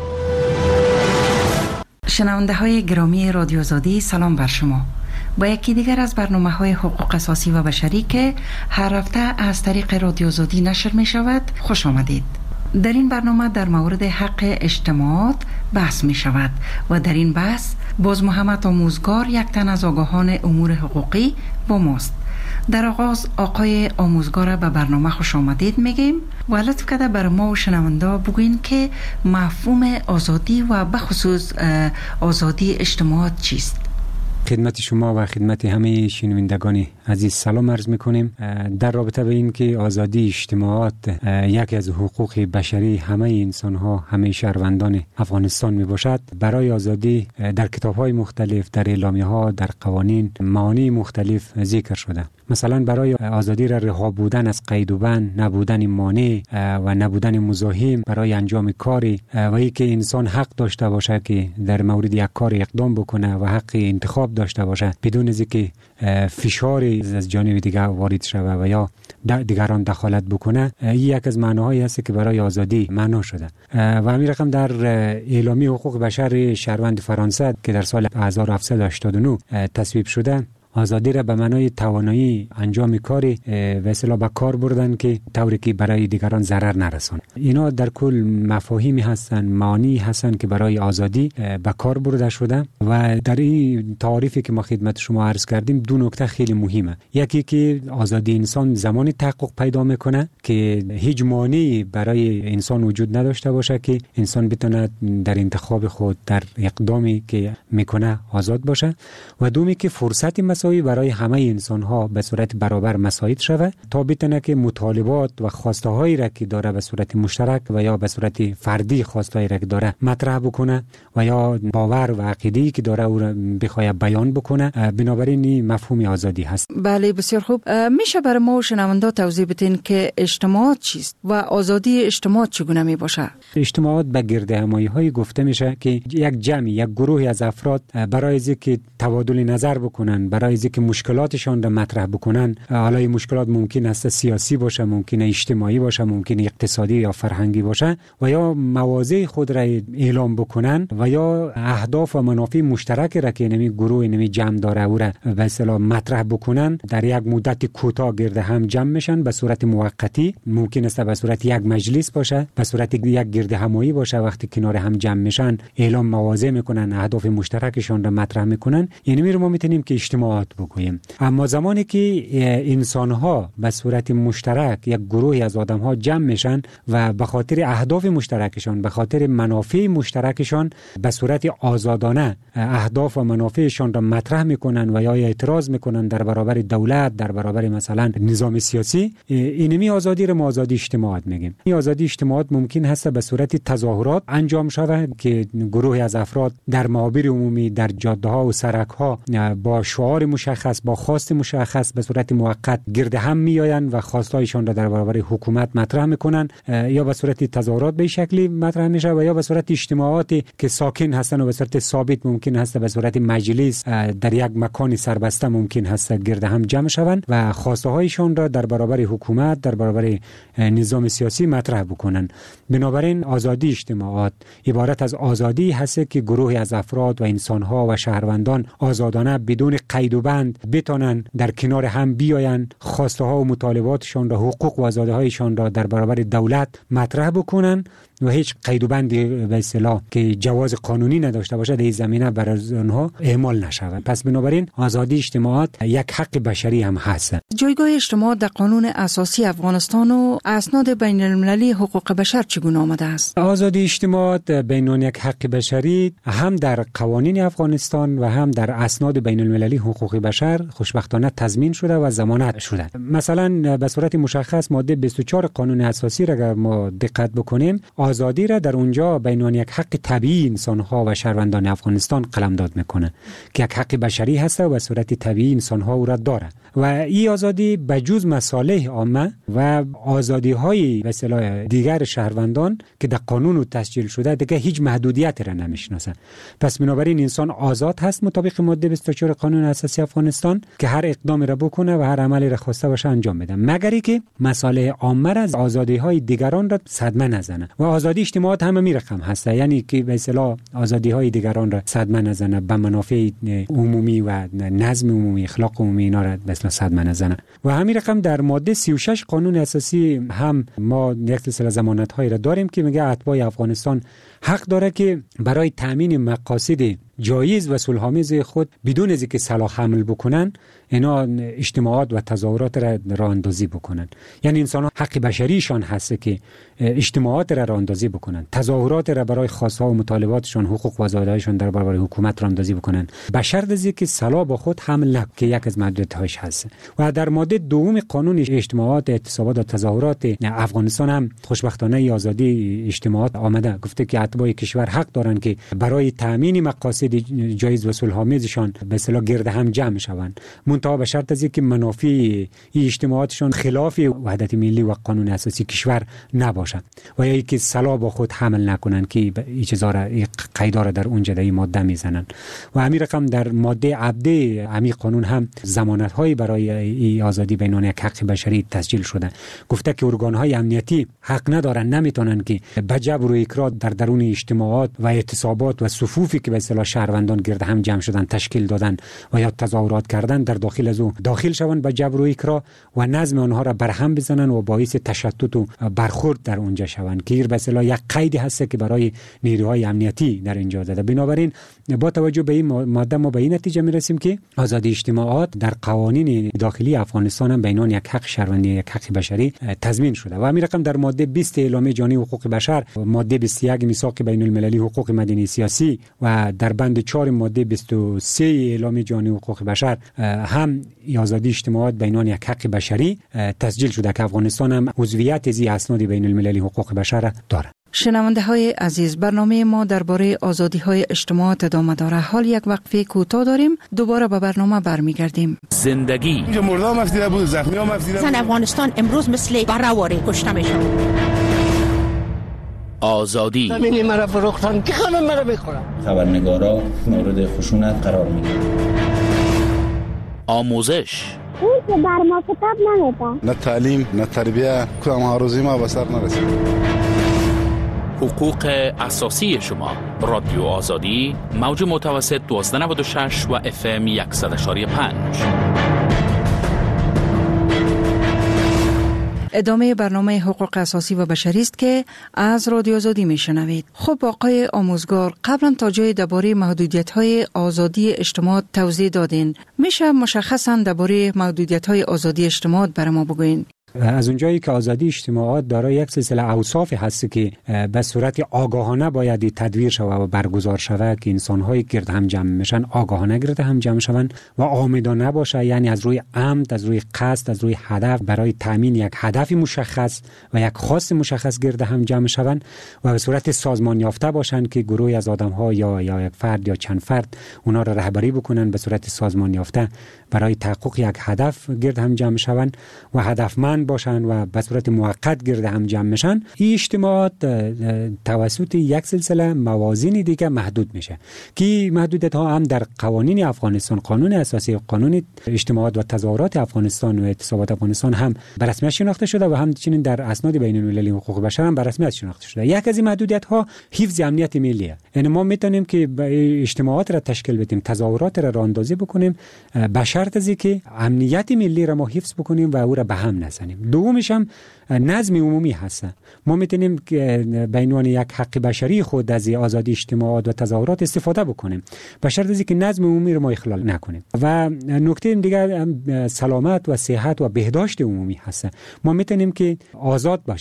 شنونده های گرامی رادیو آزادی، سلام بر شما. با یکی دیگر از برنامه های حقوق اساسی و بشری که هر هفته از طریق رادیو آزادی نشر می شود خوش آمدید. در این برنامه در مورد حق اجتماعات بحث می شود و در این بحث باز محمد آموزگار، یک تن از آگاهان امور حقوقی، با ماست. در آغاز آقای آموزگار به برنامه خوش آمدید میگیم و لطف کرده بر ما و شنونده بگوین که مفهوم آزادی و بخصوص آزادی اجتماعات چیست؟ خدمت شما و خدمت همه شنوندگان عزیز سلام عرض میکنیم. در رابطه به این که آزادی اجتماعات یکی از حقوق بشری همه انسان ها، همه شهروندان افغانستان می باشد، برای آزادی در کتاب های مختلف، در اعلامیه ها، در قوانین معانی مختلف ذکر شده. مثلا برای آزادی را رها بودن از قید و بند، نبودن مانع و نبودن مزاحم برای انجام کاری و اینکه انسان حق داشته باشه که در مورد یک کار اقدام بکنه و حق انتخاب داشته باشه بدون از اینکه فشار از جانب دیگر وارد شود و یا دیگران دخالت بکنه. این یک از معناهایی است که برای آزادی معنا شده و همین رقم در اعلامیه حقوق بشر شهروند فرانسه که در سال هزار و هفتصد و هشتاد و نه تصویب شده، آزادی را به معنای توانایی انجام کاری و اصطلاح به کار بردن که طوری که برای دیگران ضرر نرسونه. اینا در کل مفاهیمی هستن، معانی هستن که برای آزادی به کار برده شده و در این تعریفی که ما خدمت شما عرض کردیم دو نکته خیلی مهمه. یکی که آزادی انسان زمانی تحقق پیدا میکنه که هیچ مانعی برای انسان وجود نداشته باشه که انسان بتونه در انتخاب خود، در اقدامی که میکنه آزاد باشه، و دومی که فرصتی برای همه انسان ها به صورت برابر مساعد شود تا بتونه که مطالبات و خواسته هایی را که داره به صورت مشترک و یا به صورت فردی خواسته هایی را که داره مطرح بکنه و یا باور و عقیده‌ای که داره او را بخواد بیان بکنه. بنابراین این مفهوم آزادی هست. بله، بسیار خوب. میشه برای ما و شنونده توضیح بدین که اجتماعات چیست و آزادی اجتماعات چگونه می باشه؟ اجتماعات به گرد همایی های گفته میشه که یک جمعی، یک گروهی از افراد برای اینکه تبادل نظر بکنن، برای که مشکلاتشان را مطرح بکنن، حالا این مشکلات ممکن است سیاسی باشه، ممکن است اجتماعی باشه، ممکن است اقتصادی یا فرهنگی باشه، و یا مواضع خود را اعلام بکنن و یا اهداف و منافع مشترک را که نمی گروه نمی جمع داره او را به اصطلاح مطرح بکنن، در یک مدت کوتاه گرد هم جمع میشن به صورت موقتی. ممکن است به صورت یک مجلس باشه، به صورت یک گرد همایی باشه، وقتی کنار هم جمع میشن اعلام مواضع میکنن، اهداف مشترکشان را مطرح میکنن. یعنی می ما میتونیم که اجتماعات بگوییم. اما زمانی که انسان ها به صورت مشترک، یک گروهی از آدم ها جمع میشن و به خاطر اهداف مشترکشان، به خاطر منافع مشترکشان به صورت آزادانه اهداف و منافعشان را مطرح میکنن و یا اعتراض میکنن در برابر دولت، در برابر مثلا نظام سیاسی، اینمی آزادی را ما آزادی اجتماعات میگیم. این آزادی اجتماعات ممکن هست به صورت تظاهرات انجام شود که گروهی از افراد در معابر عمومی، در جاده ها و سرک ها با شعار مشخص، با خواست مشخص به صورت موقت گرد هم میآیند و خواستایشان را در برابر حکومت مطرح میکنن، یا به صورت تظاهرات به شکلی مطرح میشه و یا به صورت اجتماعاتی که ساکن هستن و به صورت ثابت ممکن هست به صورت مجلس در یک مکان سربسته ممکن هست گرد هم جمع شوند و خواسته هایشان را در برابر حکومت، در برابر نظام سیاسی مطرح بکنن. بنابراین آزادی اجتماعات عبارت از آزادی هست که گروهی از افراد و انسان ها و شهروندان آزادانه بدون قید و بند بتونن در کنار هم بیاین، خواسته ها و مطالباتشان را، حقوق و آزادی هایشان را در برابر دولت مطرح بکنن و هیچ قید و بندی به اصطلاح که جواز قانونی نداشته باشه در این زمینه برای آنها اعمال نشود. پس بنابراین آزادی اجتماعات یک حق بشری هم هست. جایگاه اجتماعات در قانون اساسی افغانستان و اسناد بین المللی حقوق بشر چگونه آمده است؟ آزادی اجتماعات بین یک حق بشری هم در قوانین افغانستان و هم در اسناد بین المللی حقوق بشر خوشبختانه تضمین شده و ضمانت شده. مثلا به صورت مشخص ماده بیست و چهار قانون اساسی را اگر ما دقت بکنیم، آزادی را در اونجا به عنوان یک حق طبیعی انسان‌ها و شهروندان افغانستان قلمداد میکنه که یک حق بشری هست و به صورت طبیعی انسان‌ها او را داره و این آزادی به جز مصالح عامه و آزادی‌های به اصطلاح دیگر شهروندان که در قانون تسجیل شده دیگه هیچ محدودیتی را نمیشناسه. پس بنابراین انسان آزاد هست مطابق ماده بیست و چهار قانون اساسی افغانستان که هر اقدامی را بکنه و هر عملی را خواسته باشه انجام بده، مگر اینکه مصالح عامه را از آزادی‌های دیگران را صدمه نزنه. و آزادی اجتماعات هم می رقم هست، یعنی که به اصطلاح آزادی‌های دیگران را صدمه نزنه، به منافع عمومی و نظم عمومی، اخلاق عمومی اینا را به اصطلاح صدمه نزنه. و همین رقم در ماده سی و شش قانون اساسی هم ما یک سلسله ضمانت‌هایی را داریم که میگه اتباع افغانستان حق داره که برای تامین مقاصد جایز و صلح‌آمیز خود بدون از اینکه سلاح حمل بکنن اینا اجتماعات و تظاهرات را راه اندازی بکنن. یعنی انسان ها حق بشریشان هست که اجتماعات را راه اندازی بکنن، تظاهرات را برای خواست‌ها و مطالباتشان، حقوق و آزادی‌هایشان در برابر حکومت راه اندازی بکنن، به شرط از اینکه سلاح با خود حمل نکنند که یک از محدودیت‌هاش هست. و در ماده دوم قانون اجتماعات، اعتصابات و تظاهرات افغانستان هم خوشبختانه آزادی اجتماعات آمده گفته که اتباع کشور حق دارند که برای تامین مقاصد جایز و صلح‌آمیزشان به اصطلاح گرد هم جمع شوند، منتها به شرط از اینکه منافع این اجتماعاتشان خلاف وحدت ملی و قانون اساسی کشور نباشد و یا اینکه سلاح با خود حمل نکنند که این چیزا را قیدا را در اونجا در این ماده میزنن. و همین رقم در ماده عبده همین قانون هم ضمانت‌های برای این آزادی به عنوان یک حق بشری تسجیل شده. گفته که ارگان‌های امنیتی حق ندارن، نمیتونن که به جبر و اکراه در درون اجتماعات و اعتصابات و صفوفی که به اصطلاح شهروندان گرد هم جمع شدن تشکیل دادن و یا تظاهرات کردن در داخل از او داخل شوند به جبر و اکراه و نظم آنها را برهم بزنن و باعث تشتت و برخورد در اونجا شوند که به اصطلاح یک قیدی هست که برای نیروهای امنیتی در اینجا زده. بنابراین با توجه به این ماده ما به این نتیجه میرسیم که آزادی اجتماعات در قوانین داخلی افغانستان هم به عنوان یک حق شهروندی، یک حق بشری تضمین شده. و همین رقم در ماده بیست اعلامیه جهانی حقوق بشر، ماده بیست و یک میثاق بین المللی حقوق مدنی سیاسی و در بند چهار ماده بیست و سه اعلامیه جهانی حقوق بشر هم آزادی اجتماعات به عنوان یک حق بشری تسجیل شده که افغانستان هم عضویت از اسناد بین المللی حقوق بشر دارد. شنونده های عزیز، برنامه ما درباره آزادی های اجتماعات ادامه داره. حال یک وقفه کوتاه داریم، دوباره به برنامه برمیگردیم. زندگی اینجا مردم افزیده بود، زخمی هم افزیده بود. زن افغانستان امروز مثل برهواره کشته میشن. آزادی زمینی مرا فروختن که خانم مرا بخورم. خبرنگارا مورد خشونت قرار میگیرن. آموزش اون که بر ما کتاب نمیده. نه تعلیم نه تربیه، کدام آرزوی ما به سر نرسید. حقوق اساسی شما. رادیو آزادی، موج متوسط دوازده نود و شش و اف ام صد و یک و پنج. ادامه برنامه حقوق اساسی و بشری است که از رادیو آزادی میشنوید. خب آقای آموزگار، قبلا تا جای درباره محدودیت‌های آزادی اجتماعات توضیح دادین. میشه مشخصاً درباره محدودیت‌های آزادی اجتماعات برای ما بگوین؟ از اونجایی که آزادی اجتماعات دارای یک سلسله اوصافی هست که به صورت آگاهانه باید تدویر شود و برگزار شود که انسان‌های گرد هم جمع میشن آگاهانه گرد هم جمع شوند و عامدانه باشه، یعنی از روی عمد، از روی قصد، از روی هدف برای تامین یک هدف مشخص و یک خواست مشخص گرد هم جمع شوند و به صورت سازمان یافته باشند که گروهی از آدم‌ها یا یا یک فرد یا چند فرد اونا را رهبری بکنن به صورت سازمان یافته برای تحقق یک هدف گرد هم جمع شوند و هدفمند باشن و به صورت موقت گرد هم جمع میشن. این اجتماعات توسط یک سلسله موازین دیگه محدود میشه که محدودیت ها هم در قوانین افغانستان، قانون اساسی، قانون اجتماعات و تظاهرات افغانستان و اعتصابات افغانستان هم به رسمیت شناخته شده و همچنین در اسناد بین المللی حقوق بشر هم به رسمیت شناخته شده. یک از این محدودیت ها حفظ امنیت ملیه. یعنی ما میتونیم که اجتماعات را تشکیل بدیم، تظاهرات را راه اندازی بکنیم به شرط از اینکه امنیت ملی را ما حفظ بکنیم و او را به هم نزنیم. دومش هم نظم عمومی هست. ما میتونیم که به عنوان یک حق بشری خود از آزادی اجتماعات و تظاهرات استفاده بکنیم به شرط از اینکه نظم عمومی رو ما اخلال نکنیم. و نکته دیگر سلامت و صحت و بهداشت عمومی هست. ما میتونیم که آزاد باشیم،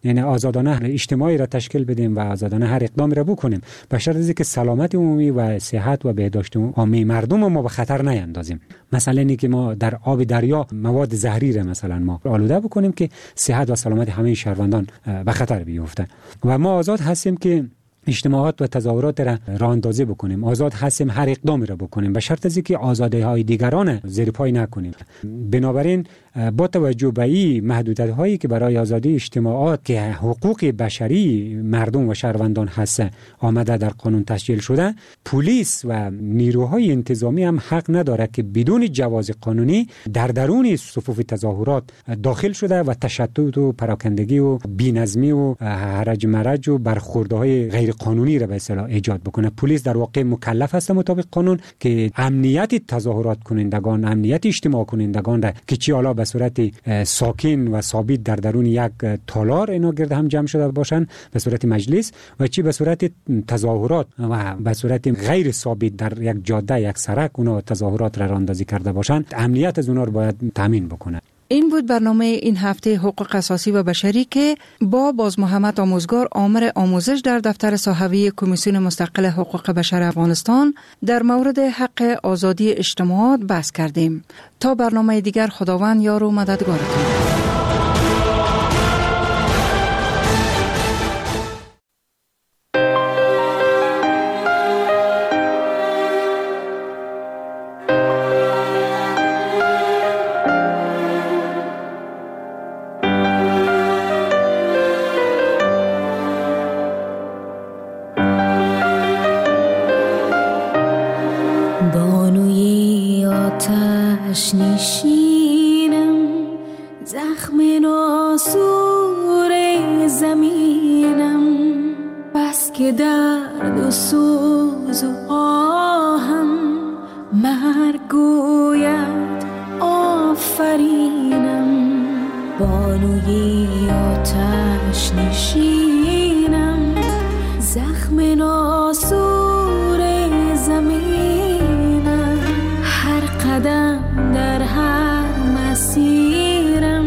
یعنی آزادانه اجتماعی را تشکیل بدیم و آزادانه هر اقدامی را بکنیم به شرط از اینکه سلامت عمومی و صحت و بهداشت عمومی مردم ما به خطر نیندازیم. مثلا اینکه ما در آب دریا مواد زهری را مثلا ما آلوده بکنیم که صحت و سلامت همه شهروندان به خطر بیفته. و ما آزاد هستیم که اجتماعات و تظاهرات را راه اندازی بکنیم، آزاد هستیم هر اقدامی را بکنیم به شرط از اینکه آزادی‌های دیگران زیر پای نکنیم. بنابراین با توجه به این محدودیت‌هایی که برای آزادی اجتماعات که حقوق بشری مردم و شهروندان هست آمده در قانون تسجیل شده، پلیس و نیروهای انتظامی هم حق نداره که بدون جواز قانونی در درون صفوف تظاهرات داخل شده و تشدد و پراکندگی و بی‌نظمی و هرج مرج و برخوردهای غیر قانونی را به اصطلاح ایجاد بکنه. پلیس در واقع مکلف است مطابق قانون که امنیت تظاهرات کنندگان، امنیت اجتماع کنندگان را که چی حالا به صورت ساکن و ثابت در درون یک تالار اینا گرد هم جمع شده باشن به صورت مجلس و چی به صورت تظاهرات و به صورت غیر ثابت در یک جاده یک سرک اونا تظاهرات را راندازی کرده باشن، امنیت از اونا رو باید تامین بکنه. این بود برنامه این هفته حقوق اساسی و بشری که با باز محمد آموزگار آمر آموزش در دفتر صحوی کمیسیون مستقل حقوق بشر افغانستان در مورد حق آزادی اجتماعات بحث کردیم. تا برنامه دیگر خداوند یار و مددگارتون. نشینم زخم ناسور زمینم، بس که درد و سوز و آهم مرگ گوید آفرینم. بانوی آتش نشینم زخم ناسور زمینم، هر قدم در هر مسیرم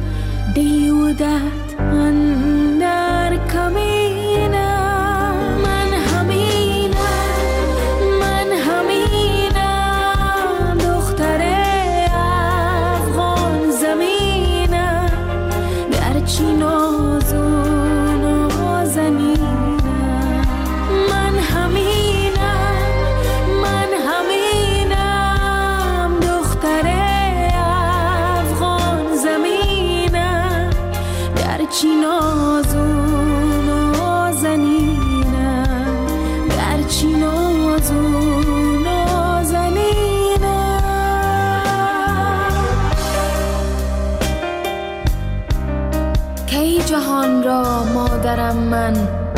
دیودت اندر کمینم. من همینم من همینم دختر افغان زمینم، گرچه ناز و نازنینم. من همینم من همینم دختر افغان زمینم، گرچه ناز و نازنینم، گرچه ناز و نازنینم. کی جهان را مادرم من،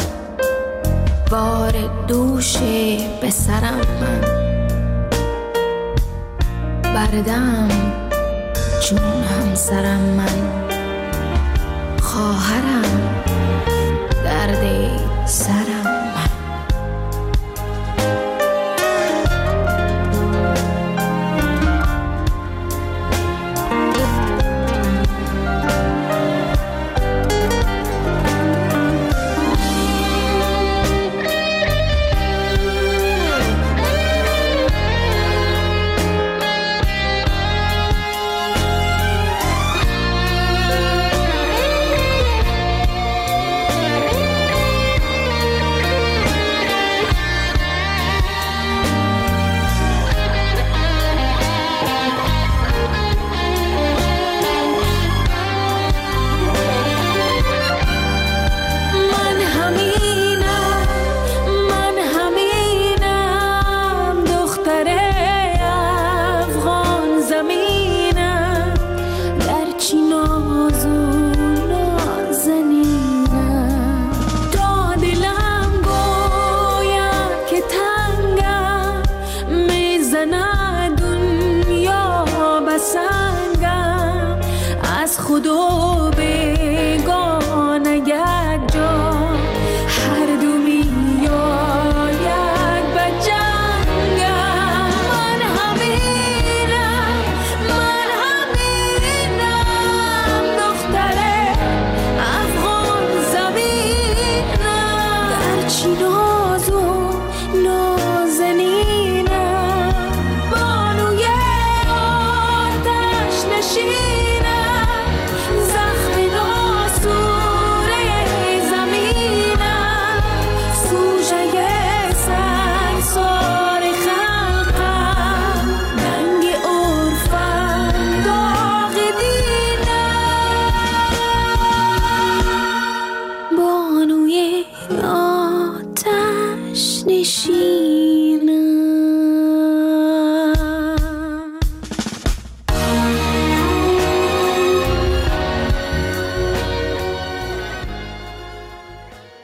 بار دوش به سرم من، بردم چون همسرم من، خواهرم درد سرم من. هرچی ناز و نازنینم، بانوی آتش نشینم، زخم ناسوره زمینم، سوژه سنگسار خلقم، ننگ عرفم، داغ دینم، بانوی آتش